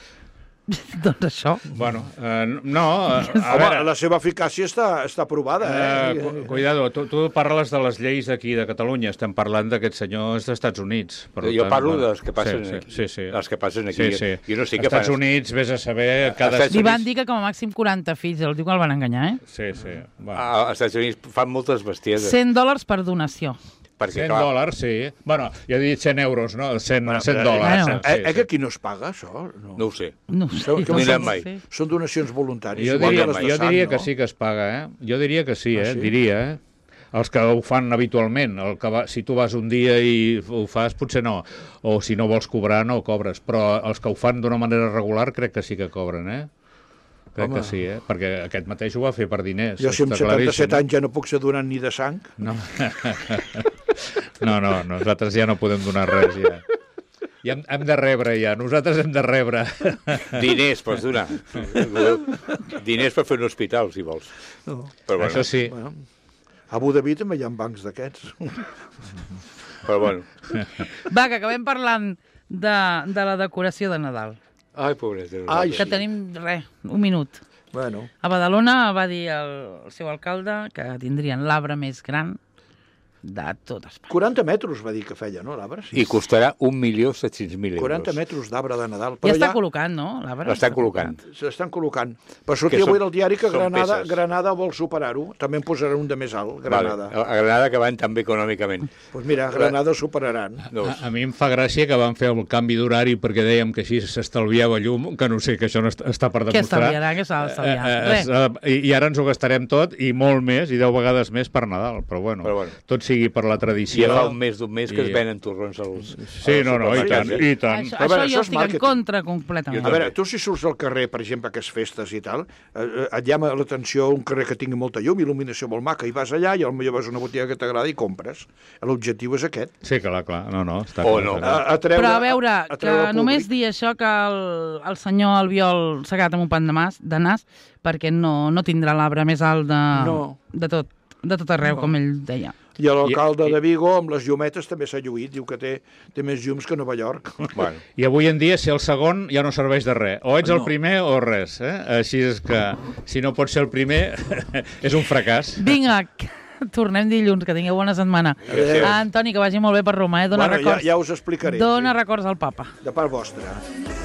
doncs això. Bueno, uh, no, uh, a Home, veure... la seva eficàcia està, està provada, Uh, eh? cu cuidado, tu, tu parles de les lleis d'aquí de Catalunya, estem parlant d'aquests senyors dels Estats Units. Per Jo tant, parlo bueno, dels que passen sí, aquí. Sí, sí. Els que passen aquí. Sí, sí. Jo no sé què Estats fan. Units, vés a saber, cada... Estats Li van Units- dir que com a màxim quaranta fills, el diu que el van enganyar, eh? Sí, sí. Va. A- Als Estats Units fan moltes bestieses. cent dòlars per donació. Perquè, cent clar, dòlars, sí. Bueno, jo he dit cent euros, no? cent, cent eh, dòlars. bueno. Eh, sí, eh, sí. que aquí no es paga, això? No. no ho sé. No ho sé. Això- no no anirem ho mai. sé. Són donacions voluntàries. Jo igual diria, que les de jo sang, diria no? que sí que es paga, eh? Jo diria que sí, Ah, eh? sí? Diria, eh? Els que ho fan habitualment. El que va, si tu vas un dia i ho fas, potser no. O si no vols cobrar, no cobres. Però els que ho fan d'una manera regular crec que sí que cobren, eh? Crec Home. que sí, eh? Perquè aquest mateix ho va fer per diners. Jo, si amb està claríssim, setanta-set eh? anys ja no puc ser donant ni de sang, No. no, no, nosaltres ja no podem donar res, ja. Ja hem, hem de rebre, ja. Nosaltres hem de rebre. Diners pots donar. Diners per fer un hospital, si vols. no. Però bueno, Això sí. Bueno, a Abu Dhabi també hi ha bancs d'aquests. però bueno. Va, que acabem parlant de, de la decoració de Nadal. Ai, pobreta. Ai, Que sí. tenim, res, un minut. Bueno, A Badalona va dir el, el seu alcalde que tindrien l'arbre més gran de tot Espanya. quaranta metres va dir que feia, no, l'arbre? Sí. I costarà un milió set-cents mil euros. quaranta metres d'arbre de Nadal. Ja està col·locant, no, l'arbre? L'està col·locant. S'estan col·locant. Per sortir Que són- avui al diari que són Granada, peces. Granada vol superar-ho. També en posarà un de més alt, Granada. Vale. A Granada que van també econòmicament. Doncs pues mira, Granada ho superaran. No, A, a mi em fa gràcia que van fer el canvi d'horari perquè dèiem que així s'estalviava llum, que no sé, que això no està, està per Què demostrar. estalviarà? Què s'ha d'estalviar? Eh, eh, Res. eh, I, I ara ens ho gastarem tot, i molt més, i deu vegades més per Nadal. Però bueno, Però bueno. tot sigui per la si tradició. ja fa un mes d'un mes que I- es venen torrons als, Sí, als no, no, i tant, supermercats, eh? i tant. Això, A veure, això això jo és estic en màrqueting. contra completament. A veure, tu si surts al carrer, per exemple, que és festes i tal, eh, eh, et llama l'atenció un carrer que tingui molta llum, il·luminació molt maca, i vas allà i potser vas a una botiga que t'agrada i compres. L'objectiu és aquest. Sí, clar, clar. No, no, està O clar, no. està clar. A, a treure, Però a veure, a, a que treure al només públic. dir això que el, el senyor Albiol s'ha quedat amb un pan de, mas, de nas perquè no, no tindrà l'arbre més alt de, No. de, tot, de tot arreu, no. com ell deia. I l'alcalde I- de Vigo, amb les llumetes, també s'ha lluït. Diu que té, té més llums que Nova York. Bueno, I avui en dia, ser el segon ja no serveix de res. O ets el No. primer o res. Eh? Així és que, si no pots ser el primer, és un fracàs. Vinga, Tornem dilluns, que tingueu bona setmana. Adéu. Antoni, que vagi molt bé per Roma, eh? Dona Bueno, ja, records, ja us explicaré. dona sí. records al papa. De part vostra.